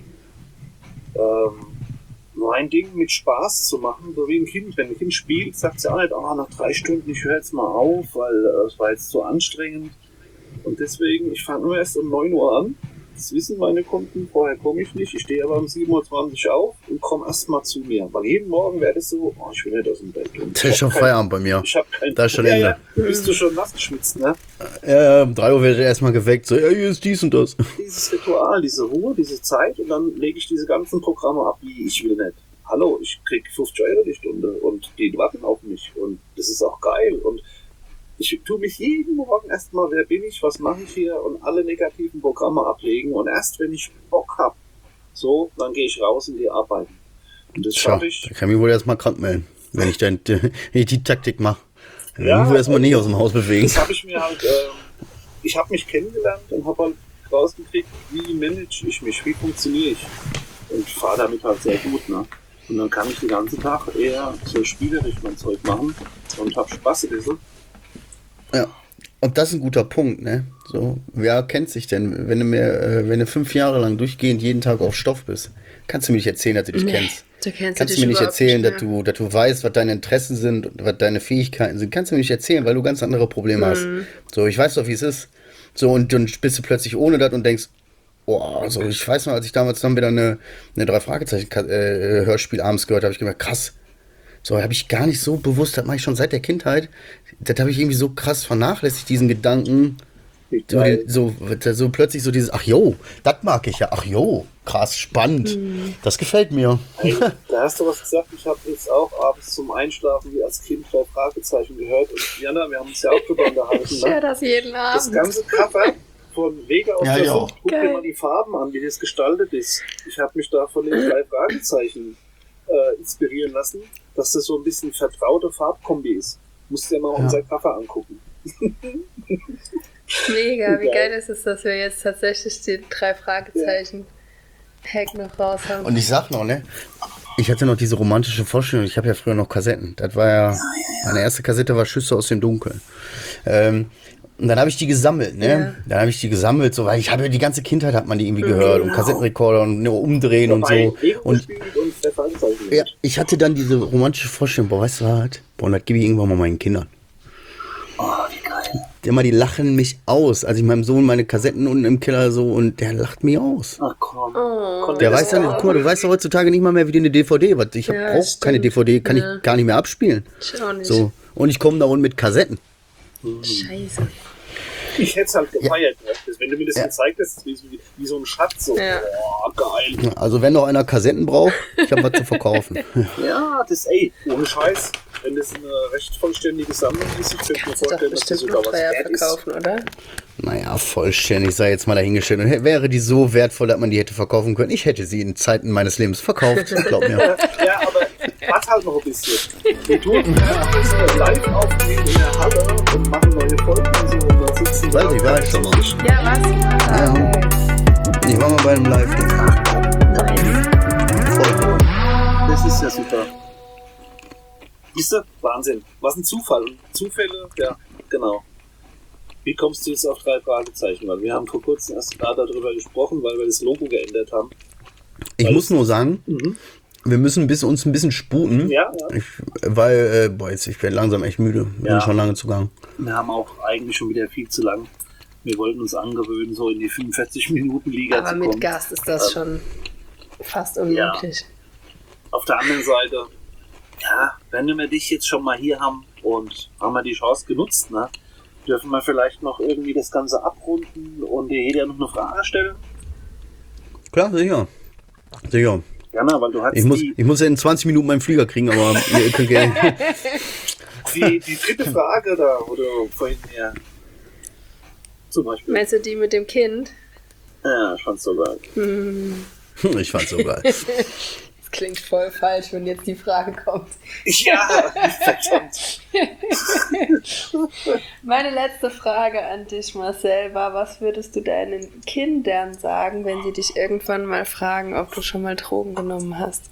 mein Ding mit Spaß zu machen, so wie ein Kind. Wenn ein Kind spielt, sagt es ja auch nicht, nach 3 Stunden, ich höre jetzt mal auf, weil es war jetzt zu anstrengend. Und deswegen, ich fange nur erst um 9 Uhr an. Das wissen meine Kunden, vorher komme ich nicht. Ich stehe aber um 7.20 Uhr auf und komme erst mal zu mir. Weil jeden Morgen wäre das so, ich will nicht aus dem Bett. Das ist schon Feierabend bei mir. Ich habe kein Da ist schon ja, Ende. ja, bist du schon nass geschwitzt, ne? Ja, um 3 Uhr werde ich erstmal geweckt, so, ja, hier ist dies und das. Dieses Ritual, diese Ruhe, diese Zeit und dann lege ich diese ganzen Programme ab, wie ich will nicht. Hallo, ich krieg 50 Euro die Stunde und die warten auf mich und das ist auch geil und ich tue mich jeden Morgen erstmal, wer bin ich, was mache ich hier und alle negativen Programme ablegen und erst wenn ich Bock habe, so, dann gehe ich raus in die Arbeiten. Und das Tja, schaffe ich. da kann ich mich wohl erstmal krank melden, wenn ich dann die Taktik mache. Dann Ja, muss ich erstmal nicht aus dem Haus bewegen. Das habe ich mir halt, ich habe mich kennengelernt und habe halt rausgekriegt, wie manage ich mich, wie funktioniere ich und fahre damit halt sehr gut, ne? Und dann kann ich den ganzen Tag eher so spielerisch mein Zeug machen und habe Spaß ein bisschen. Ja, und das ist ein guter Punkt, ne? So, wer kennt sich denn? Wenn du 5 Jahre lang durchgehend jeden Tag auf Stoff bist, kannst du mir nicht erzählen, dass du dich kennst. Kannst du mir nicht erzählen, dass du weißt, was deine Interessen sind und was deine Fähigkeiten sind. Kannst du mir nicht erzählen, weil du ganz andere Probleme hast. So, ich weiß doch, wie es ist. So, und dann bist du plötzlich ohne das und denkst, boah, also ich weiß noch, als ich damals dann wieder eine 3-Fragezeichen-Hörspiel abends gehört habe, habe ich gedacht, krass. So, habe ich gar nicht so bewusst, das mache ich schon seit der Kindheit. Das habe ich irgendwie so krass vernachlässigt, diesen Gedanken. So plötzlich so dieses, ach jo, das mag ich ja, ach jo, krass, spannend. Das gefällt mir. Hey, da hast du was gesagt, ich habe jetzt auch abends zum Einschlafen wie als Kind 3 Fragezeichen gehört und Jana, wir haben uns ja auch drüber unterhalten. Ich höre Ne? das jeden Das Abend. ganze Cover von Wege aus Ja, der ja. Sucht, guck dir Geil. mal die Farben an, wie das gestaltet ist. Ich habe mich da von den 3 Fragezeichen inspirieren lassen, dass das so ein bisschen vertraute Farbkombi ist. Musst dir mal unser Cover angucken. Mega, wie Geil. geil ist es, dass wir jetzt tatsächlich die 3 Fragezeichen-Hack noch raus haben. Und ich sag noch, ne, ich hatte noch diese romantische Vorstellung, ich habe ja früher noch Kassetten. Das war ja, meine erste Kassette war Schüsse aus dem Dunkeln. Und dann habe ich die gesammelt, ne? Ja. Dann habe ich die gesammelt, so, weil ich habe ja die ganze Kindheit hat man die irgendwie gehört und Kassettenrekorder und umdrehen und so. Und der Fragezeichen. ja, ich hatte dann diese romantische Vorstellung, boah, weißt du was? Boah, und das gebe ich irgendwann mal meinen Kindern. Oh, wie geil. Immer, die lachen mich aus. Also ich meinem Sohn meine Kassetten unten im Keller so und der lacht mich aus. Ach komm. Oh. Der weiß ja nicht, guck mal, du weißt ja heutzutage nicht mal mehr, wie die eine DVD, was ich Ja, brauche keine stimmt. DVD, kann Ja. ich gar nicht mehr abspielen. Ich auch nicht. So. Und ich komme da unten mit Kassetten. Scheiße. Ich hätte es halt gefeiert. Ne? Wenn du mir das gezeigt hast, wie so ein Schatz. So. Ja. Boah, geil. Also wenn noch einer Kassetten braucht, ich habe was zu verkaufen. Ja, das, ohne Scheiß. Wenn das eine recht vollständige Sammlung ist, ich könnte mir Kannst du doch vorstellen, dass die bestimmt sogar noch was teuer wert ist. verkaufen, oder? Naja, vollständig, sei jetzt mal dahingestellt. Und wäre die so wertvoll, dass man die hätte verkaufen können? Ich hätte sie in Zeiten meines Lebens verkauft, glaub mir. Ja, aber warte halt noch ein bisschen. Wir tun jetzt live aufnehmen in der Halle und machen neue Folgen und so. Und da sitzen Weiß ich, war ich schon mal. Ja, was? Ja. Ich war mal bei einem Live-Ding. Nice. Voll cool. Das ist ja super. Siehst du? Wahnsinn. Was ein Zufall. Und Zufälle, ja, genau. Wie kommst du jetzt auf 3 Fragezeichen? Weil wir haben vor kurzem erst gerade darüber gesprochen, weil wir das Logo geändert haben. Ich muss nur sagen, wir müssen uns ein bisschen sputen. Ja. Weil, ich werde langsam echt müde. Bin schon lange zugange. Wir haben auch eigentlich schon wieder viel zu lang. Wir wollten uns angewöhnen, so in die 45-Minuten-Liga zu kommen. Aber mit Gast ist das schon fast unmöglich. Ja. Auf der anderen Seite, ja, wenn wir dich jetzt schon mal hier haben und haben wir die Chance genutzt, ne, dürfen wir vielleicht noch irgendwie das Ganze abrunden und dir jeder noch eine Frage stellen? Klar, sicher. Ja, na, weil du hast Ich muss ja in 20 Minuten meinen Flieger kriegen, aber ihr könnt gerne. die dritte Frage da, wo du vorhin her zum Beispiel. Meinst du die mit dem Kind? Ja, ich fand's so geil. Ich fand's so geil. Das klingt voll falsch, wenn jetzt die Frage kommt. Ja, verdammt. Meine letzte Frage an dich, Marcel, war, was würdest du deinen Kindern sagen, wenn sie dich irgendwann mal fragen, ob du schon mal Drogen genommen hast?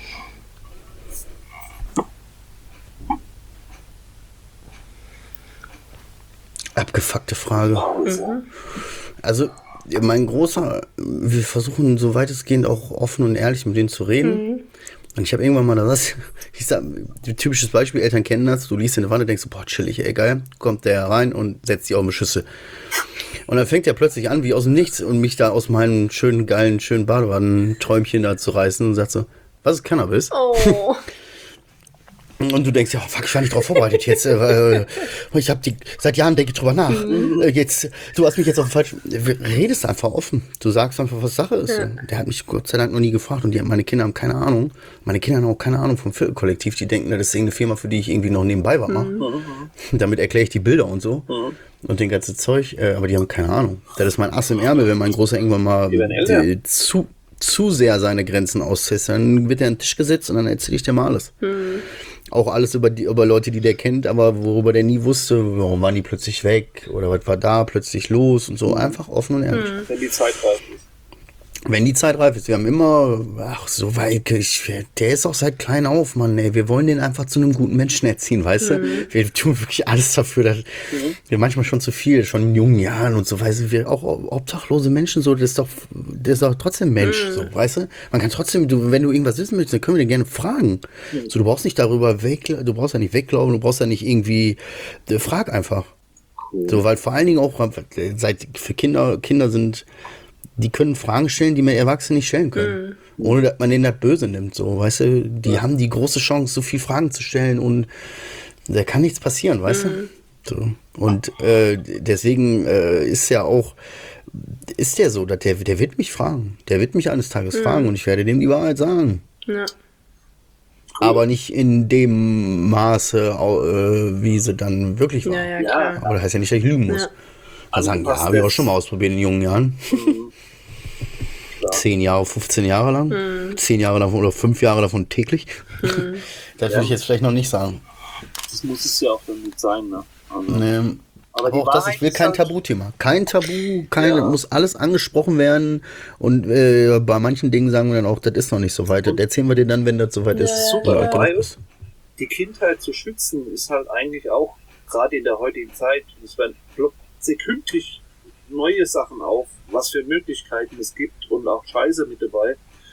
Abgefuckte Frage. Also, mein Großer, wir versuchen so weitestgehend auch offen und ehrlich mit denen zu reden. Und ich habe irgendwann mal das, ich sag, typisches Beispiel, Eltern kennen das, du liest in der Wanne, denkst du, boah, chillig, ey, geil, kommt der rein und setzt sich auf eine Schüssel. Und dann fängt er plötzlich an, wie aus dem Nichts, und mich da aus meinem schönen Badewannen-Träumchen da zu reißen und sagt so, was ist Cannabis? Oh. Und du denkst, ja, fuck, ich war nicht drauf vorbereitet jetzt. Ich habe seit Jahren denke ich drüber nach. Jetzt, du hast mich jetzt auf den falschen. Redest einfach offen. Du sagst einfach, was Sache ist. Ja. Der hat mich Gott sei Dank noch nie gefragt und meine Kinder haben keine Ahnung. Meine Kinder haben auch keine Ahnung vom Viertelkollektiv. Die denken, das ist irgendeine Firma, für die ich irgendwie noch nebenbei war. Damit erkläre ich die Bilder und so. Und den ganzen Zeug. Aber die haben keine Ahnung. Das ist mein Ass im Ärmel, wenn mein Großer irgendwann mal zu sehr seine Grenzen austestet. Dann wird er an den Tisch gesetzt und dann erzähle ich dir mal alles. Auch alles über Leute, die der kennt, aber worüber der nie wusste, warum waren die plötzlich weg oder was war da plötzlich los und so. Einfach offen und ehrlich. Wenn die Zeit reif ist. Wenn die Zeit reif ist. Wir haben immer, so weit, der ist auch seit klein auf, Mann, ey. Wir wollen den einfach zu einem guten Menschen erziehen, weißt du? Wir tun wirklich alles dafür, dass wir manchmal schon zu viel, schon in jungen Jahren und so, weißt du, wir auch obdachlose Menschen, so, das ist doch trotzdem Mensch, so, weißt du? Man kann trotzdem, wenn du irgendwas wissen möchtest, dann können wir den gerne fragen. So, du brauchst nicht darüber du brauchst ja nicht weglaufen, du brauchst ja nicht irgendwie, frag einfach. So, weil vor allen Dingen auch, für Kinder sind, die können Fragen stellen, die mir Erwachsene nicht stellen können. Ohne, dass man denen das böse nimmt. So, weißt du, die haben die große Chance, so viele Fragen zu stellen und da kann nichts passieren, weißt du? So. Und deswegen ist der so, dass der wird mich fragen. Der wird mich eines Tages fragen und ich werde dem die Wahrheit sagen. Ja. Aber nicht in dem Maße, wie sie dann wirklich war. Ja, klar. Aber das heißt ja nicht, dass ich lügen muss. Ja. Also sagen, ja, habe ich auch schon mal ausprobiert in jungen Jahren. 10 Jahre, 15 Jahre lang. 10 Jahre davon oder 5 Jahre davon täglich. Das würde ich jetzt vielleicht noch nicht sagen. Das muss es ja auch dann nicht sein, ne? Also, aber auch das, ich will kein Tabuthema. Kein Tabu, muss alles angesprochen werden. Und bei manchen Dingen sagen wir dann auch, das ist noch nicht so weit. Das erzählen wir dir dann, wenn das so weit ist. Super, weil die Kindheit zu schützen ist halt eigentlich auch, gerade in der heutigen Zeit, es werden sekündlich neue Sachen auf, was für Möglichkeiten es gibt und auch Scheiße mit dabei.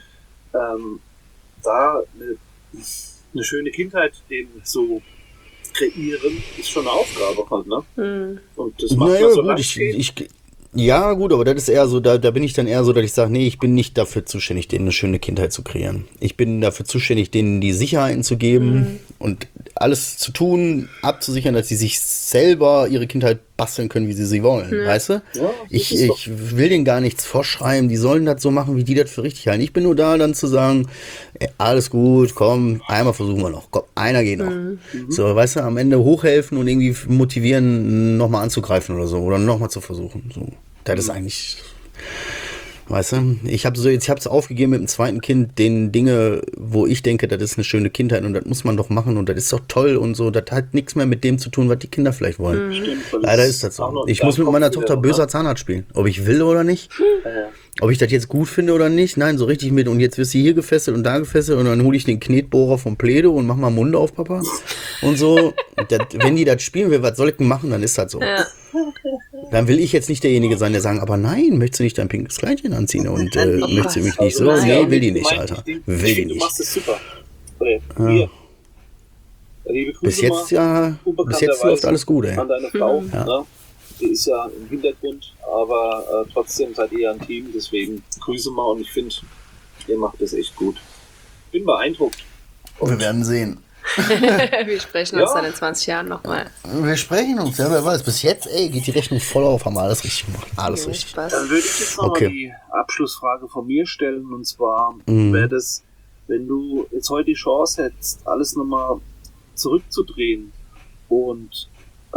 Da eine schöne Kindheit dem so kreieren, ist schon eine Aufgabe halt, ne? Und das macht man so gut, ja, gut, aber das ist eher so, da bin ich dann eher so, dass ich sage, nee, ich bin nicht dafür zuständig, denen eine schöne Kindheit zu kreieren. Ich bin dafür zuständig, denen die Sicherheiten zu geben und alles zu tun, abzusichern, dass sie sich selber ihre Kindheit basteln können, wie sie wollen, weißt du? Ja, ich will denen gar nichts vorschreiben, die sollen das so machen, wie die das für richtig halten. Ich bin nur da, dann zu sagen, ey, alles gut, komm, einmal versuchen wir noch, komm, einer geht noch. So, weißt du, am Ende hochhelfen und irgendwie motivieren, nochmal anzugreifen oder so, oder nochmal zu versuchen, so. Das ist eigentlich, Weißt du, ich habe es aufgegeben mit dem zweiten Kind, den Dinge, wo ich denke, das ist eine schöne Kindheit und das muss man doch machen und das ist doch toll und so, das hat nichts mehr mit dem zu tun, was die Kinder vielleicht wollen. Stimmt, Leider ist das so. Ich muss mit meiner Tochter böser Zahnarzt spielen, ob ich will oder nicht, ob ich das jetzt gut finde oder nicht, nein, so richtig mit und jetzt wirst du hier gefesselt und da gefesselt und dann hole ich den Knetbohrer vom Pledo und mach mal Mund auf, Papa und so. Wenn die das spielen will, was soll ich denn machen, dann ist das so. Ja. Dann will ich jetzt nicht derjenige sein, der sagen, aber nein, möchtest du nicht dein pinkes Kleidchen anziehen und möchtest du mich nicht so? Nein. Nee, will die nicht, Alter. Will die Du nicht. machst es super. Hier. Liebe Grüße Bis jetzt läuft alles gut, ey. an deine Frau. Ja. Ne? Die ist ja im Hintergrund, aber trotzdem seid ihr ein Team, deswegen Grüße mal und ich finde, ihr macht das echt gut. Bin beeindruckt. Wir werden sehen. Wir sprechen uns Ja. dann in 20 Jahren nochmal. Wir sprechen uns, ja, wer weiß. Bis jetzt, ey, geht die Rechnung voll auf, haben wir alles richtig gemacht. Alles richtig. Spaß. Dann würde ich jetzt noch Okay. mal die Abschlussfrage von mir stellen und zwar wäre das, wenn du jetzt heute die Chance hättest, alles nochmal zurückzudrehen und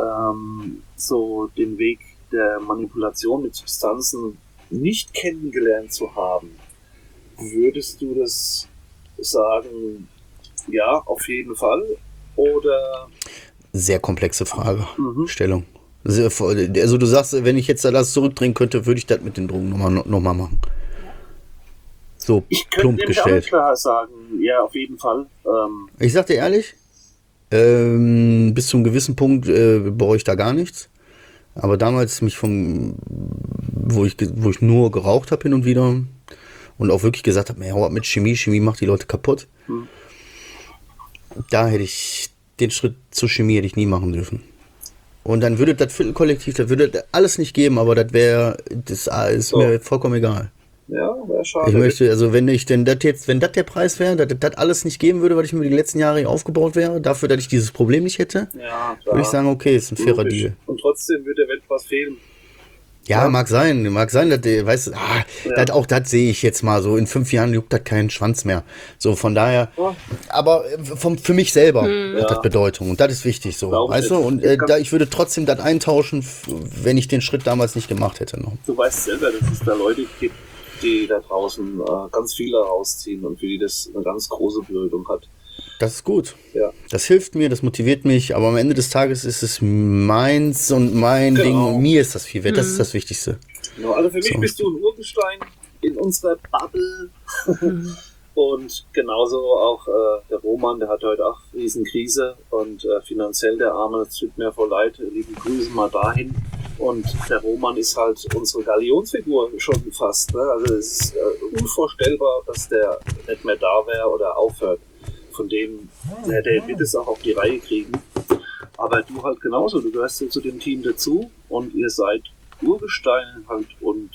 so den Weg der Manipulation mit Substanzen nicht kennengelernt zu haben, würdest du das sagen, ja, auf jeden Fall? Oder Sehr komplexe Fragestellung. Also du sagst, wenn ich jetzt das zurückdrehen könnte, würde ich das mit den Drogen nochmal machen. So ich plump könnte nämlich auch gestellt. klar sagen, ja, auf jeden Fall. Ich sag dir ehrlich, bis zu einem gewissen Punkt bereue ich da gar nichts. Aber damals wo ich nur geraucht habe hin und wieder und auch wirklich gesagt habe, hau ab mit Chemie macht die Leute kaputt. Da hätte ich den Schritt zur Chemie hätte ich nie machen dürfen. Und dann würde das Viertelkollektiv, das würde das alles nicht geben, aber das ist mir vollkommen egal. Ja, wäre schade. Ich möchte, also wenn das der Preis wäre, dass das alles nicht geben würde, was ich mir die letzten Jahre hier aufgebaut wäre, dafür, dass ich dieses Problem nicht hätte, Ja, klar. würde ich sagen, okay, ist ein fairer Logisch. Deal. Und trotzdem wird der Welt was fehlen. Ja, mag sein, dass der, weißt du, auch das sehe ich jetzt mal so, in 5 Jahren juckt das keinen Schwanz mehr. So, von daher, Ja. aber für mich selber hat das Bedeutung und das ist wichtig so, Glaub weißt ich. du, und ich würde trotzdem das eintauschen, wenn ich den Schritt damals nicht gemacht hätte noch. Du weißt selber, dass es da Leute gibt, die da draußen ganz viele rausziehen und für die das eine ganz große Bedeutung hat. Das ist gut. Ja. Das hilft mir, das motiviert mich, aber am Ende des Tages ist es meins und mein Genau. Ding und mir ist das viel wert. Das ist das Wichtigste. Genau, also für mich So. bist du ein Urgestein in unserer Bubble. Und genauso auch der Roman, der hat heute auch Riesenkrise und finanziell der Arme, das tut mir voll leid, liebe Grüße mal dahin. Und der Roman ist halt unsere Galionsfigur schon fast. Ne? Also es ist unvorstellbar, dass der nicht mehr da wäre oder aufhört. Von dem, der wird es auch auf die Reihe kriegen. Aber du halt genauso, du gehörst ja zu dem Team dazu und ihr seid Urgesteine halt und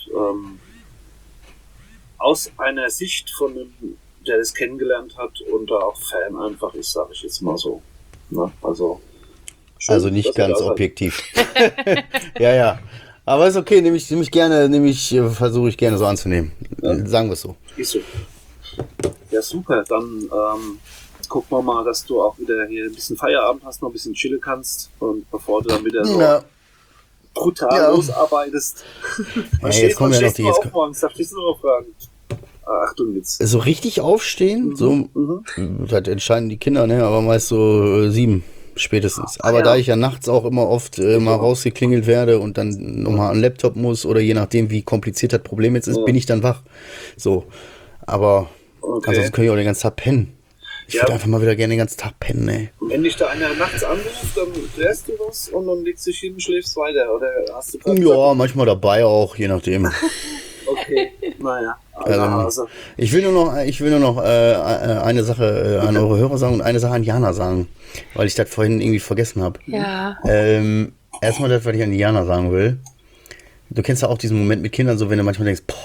aus einer Sicht von einem, der das kennengelernt hat und da auch Fan einfach ist, sage ich jetzt mal so. Ne? Also schön, Also nicht dass ihr ganz da seid. objektiv. Ja. Aber ist okay, versuche ich gerne so anzunehmen. Sagen wir es so. Ist so. Ja, super. Dann gucken wir mal, dass du auch wieder hier ein bisschen Feierabend hast, noch ein bisschen chillen kannst und bevor du dann wieder so brutal losarbeitest. Jetzt kommen ja noch die. Darf ich das noch fragen? Achtung jetzt. So richtig aufstehen, so, das entscheiden die Kinder, ne? Aber meist so 7 spätestens. Aber ja. da ich ja nachts auch immer oft mal rausgeklingelt werde und dann nochmal an den Laptop muss oder je nachdem, wie kompliziert das Problem jetzt ist, bin ich dann wach. So. Aber ansonsten kann ich auch den ganzen Tag pennen. Ich würde einfach mal wieder gerne den ganzen Tag pennen, ey. Und wenn dich da einer nachts anruft, dann klärst du was und dann legst du dich hin und schläfst weiter. Oder hast du gerade Ja, manchmal dabei auch, je nachdem. okay, naja. Also, Ich will nur noch eine Sache an eure Hörer sagen und eine Sache an Jana sagen, weil ich das vorhin irgendwie vergessen habe. Ja. Erstmal das, was ich an Jana sagen will. Du kennst ja auch diesen Moment mit Kindern, so wenn du manchmal denkst,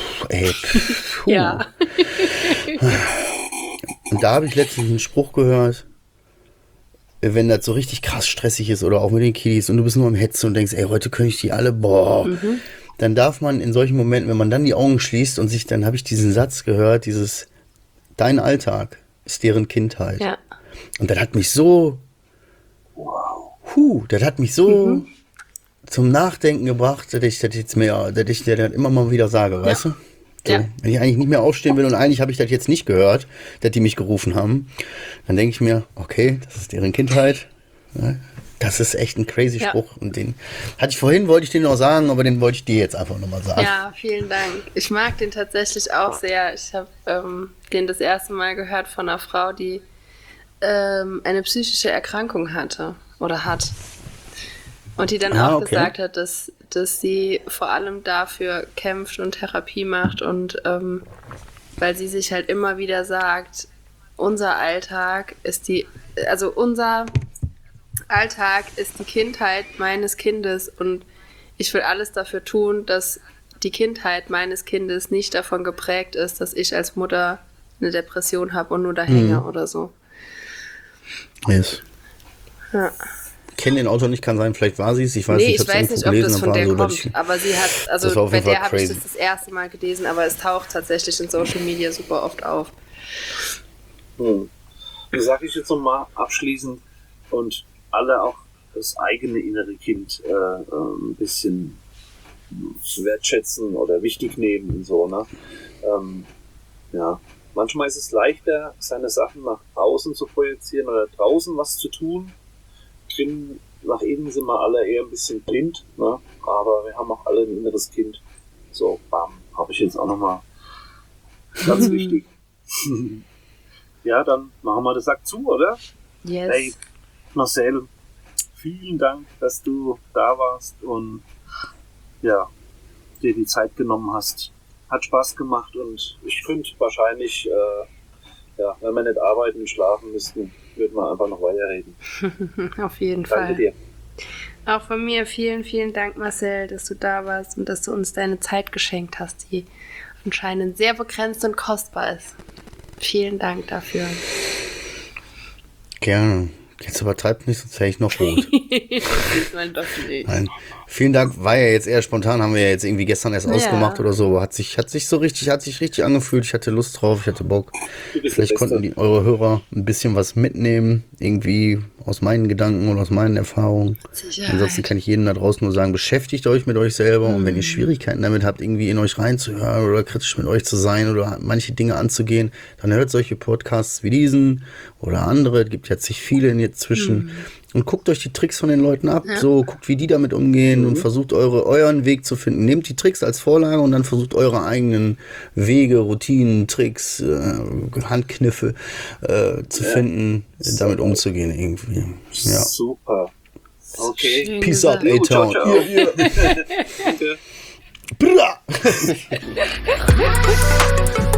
Ja. Und da habe ich letztens einen Spruch gehört, wenn das so richtig krass stressig ist oder auch mit den Kiddies und du bist nur am Hetzen und denkst, ey, heute könnte ich die alle, dann darf man in solchen Momenten, wenn man dann die Augen schließt und sich, dann habe ich diesen Satz gehört, dein Alltag ist deren Kindheit. Ja. Und das hat mich so, das hat mich so zum Nachdenken gebracht, dass ich dir das immer mal wieder sage, weißt du? So, Ja. wenn ich eigentlich nicht mehr aufstehen will und eigentlich habe ich das jetzt nicht gehört, dass die mich gerufen haben, dann denke ich mir, okay, das ist deren Kindheit. Ja, das ist echt ein crazy Ja. Spruch. Und den hatte ich vorhin, wollte ich den noch sagen, aber den wollte ich dir jetzt einfach nochmal sagen. Ja, vielen Dank. Ich mag den tatsächlich auch sehr. Ich habe den das erste Mal gehört von einer Frau, die eine psychische Erkrankung hatte oder hat. Und die dann auch okay. gesagt hat, dass sie vor allem dafür kämpft und Therapie macht und weil sie sich halt immer wieder sagt, unser Alltag ist die Kindheit meines Kindes und ich will alles dafür tun, dass die Kindheit meines Kindes nicht davon geprägt ist, dass ich als Mutter eine Depression habe und nur da hänge oder so. Yes. Ja. Kenne den Autor nicht, kann sein, vielleicht war sie es. Ich weiß Nee, nicht, ich weiß nicht, ob das von der kommt, aber sie hat, Das war also auf bei jeden Fall der habe ich crazy. das erste Mal gelesen, aber es taucht tatsächlich in Social Media super oft auf. Wie sage ich jetzt nochmal abschließend und alle auch das eigene innere Kind ein bisschen wertschätzen oder wichtig nehmen und so, ne? Ja, manchmal ist es leichter, seine Sachen nach außen zu projizieren oder draußen was zu tun. Nach innen sind wir alle eher ein bisschen blind, ne? Aber wir haben auch alle ein inneres Kind. So, bam, habe ich jetzt auch nochmal ganz wichtig. Ja, dann machen wir den Sack zu, oder? Yes. Hey, Marcel, vielen Dank, dass du da warst und ja, dir die Zeit genommen hast. Hat Spaß gemacht und ich könnte wahrscheinlich, wenn wir nicht arbeiten und schlafen müssten, würden wir einfach noch weiterreden. Auf jeden Danke Fall. dir. Auch von mir vielen, vielen Dank, Marcel, dass du da warst und dass du uns deine Zeit geschenkt hast, die anscheinend sehr begrenzt und kostbar ist. Vielen Dank dafür. Gerne. Jetzt übertreibt nicht, sonst wäre ich noch rot. Nein, das nicht. Nein. Vielen Dank, war ja jetzt eher spontan, haben wir ja jetzt irgendwie gestern erst Ja. ausgemacht oder so, aber hat sich richtig angefühlt, ich hatte Lust drauf, ich hatte Bock. Du bist Vielleicht der Beste. konnten eure Hörer ein bisschen was mitnehmen, irgendwie aus meinen Gedanken oder aus meinen Erfahrungen. Sicherheit. Ansonsten kann ich jedem da draußen nur sagen, beschäftigt euch mit euch selber und wenn ihr Schwierigkeiten damit habt, irgendwie in euch reinzuhören oder kritisch mit euch zu sein oder manche Dinge anzugehen, dann hört solche Podcasts wie diesen oder andere, es gibt jetzt sich viele inzwischen und guckt euch die Tricks von den Leuten ab, so guckt, wie die damit umgehen und versucht euren Weg zu finden. Nehmt die Tricks als Vorlage und dann versucht eure eigenen Wege, Routinen, Tricks, Handkniffe zu finden, damit umzugehen irgendwie. Ja. Super. Okay. Schön Peace out, gesagt. Jo, A-Town. ciao, ciao. Yeah, yeah. Danke. Brrra.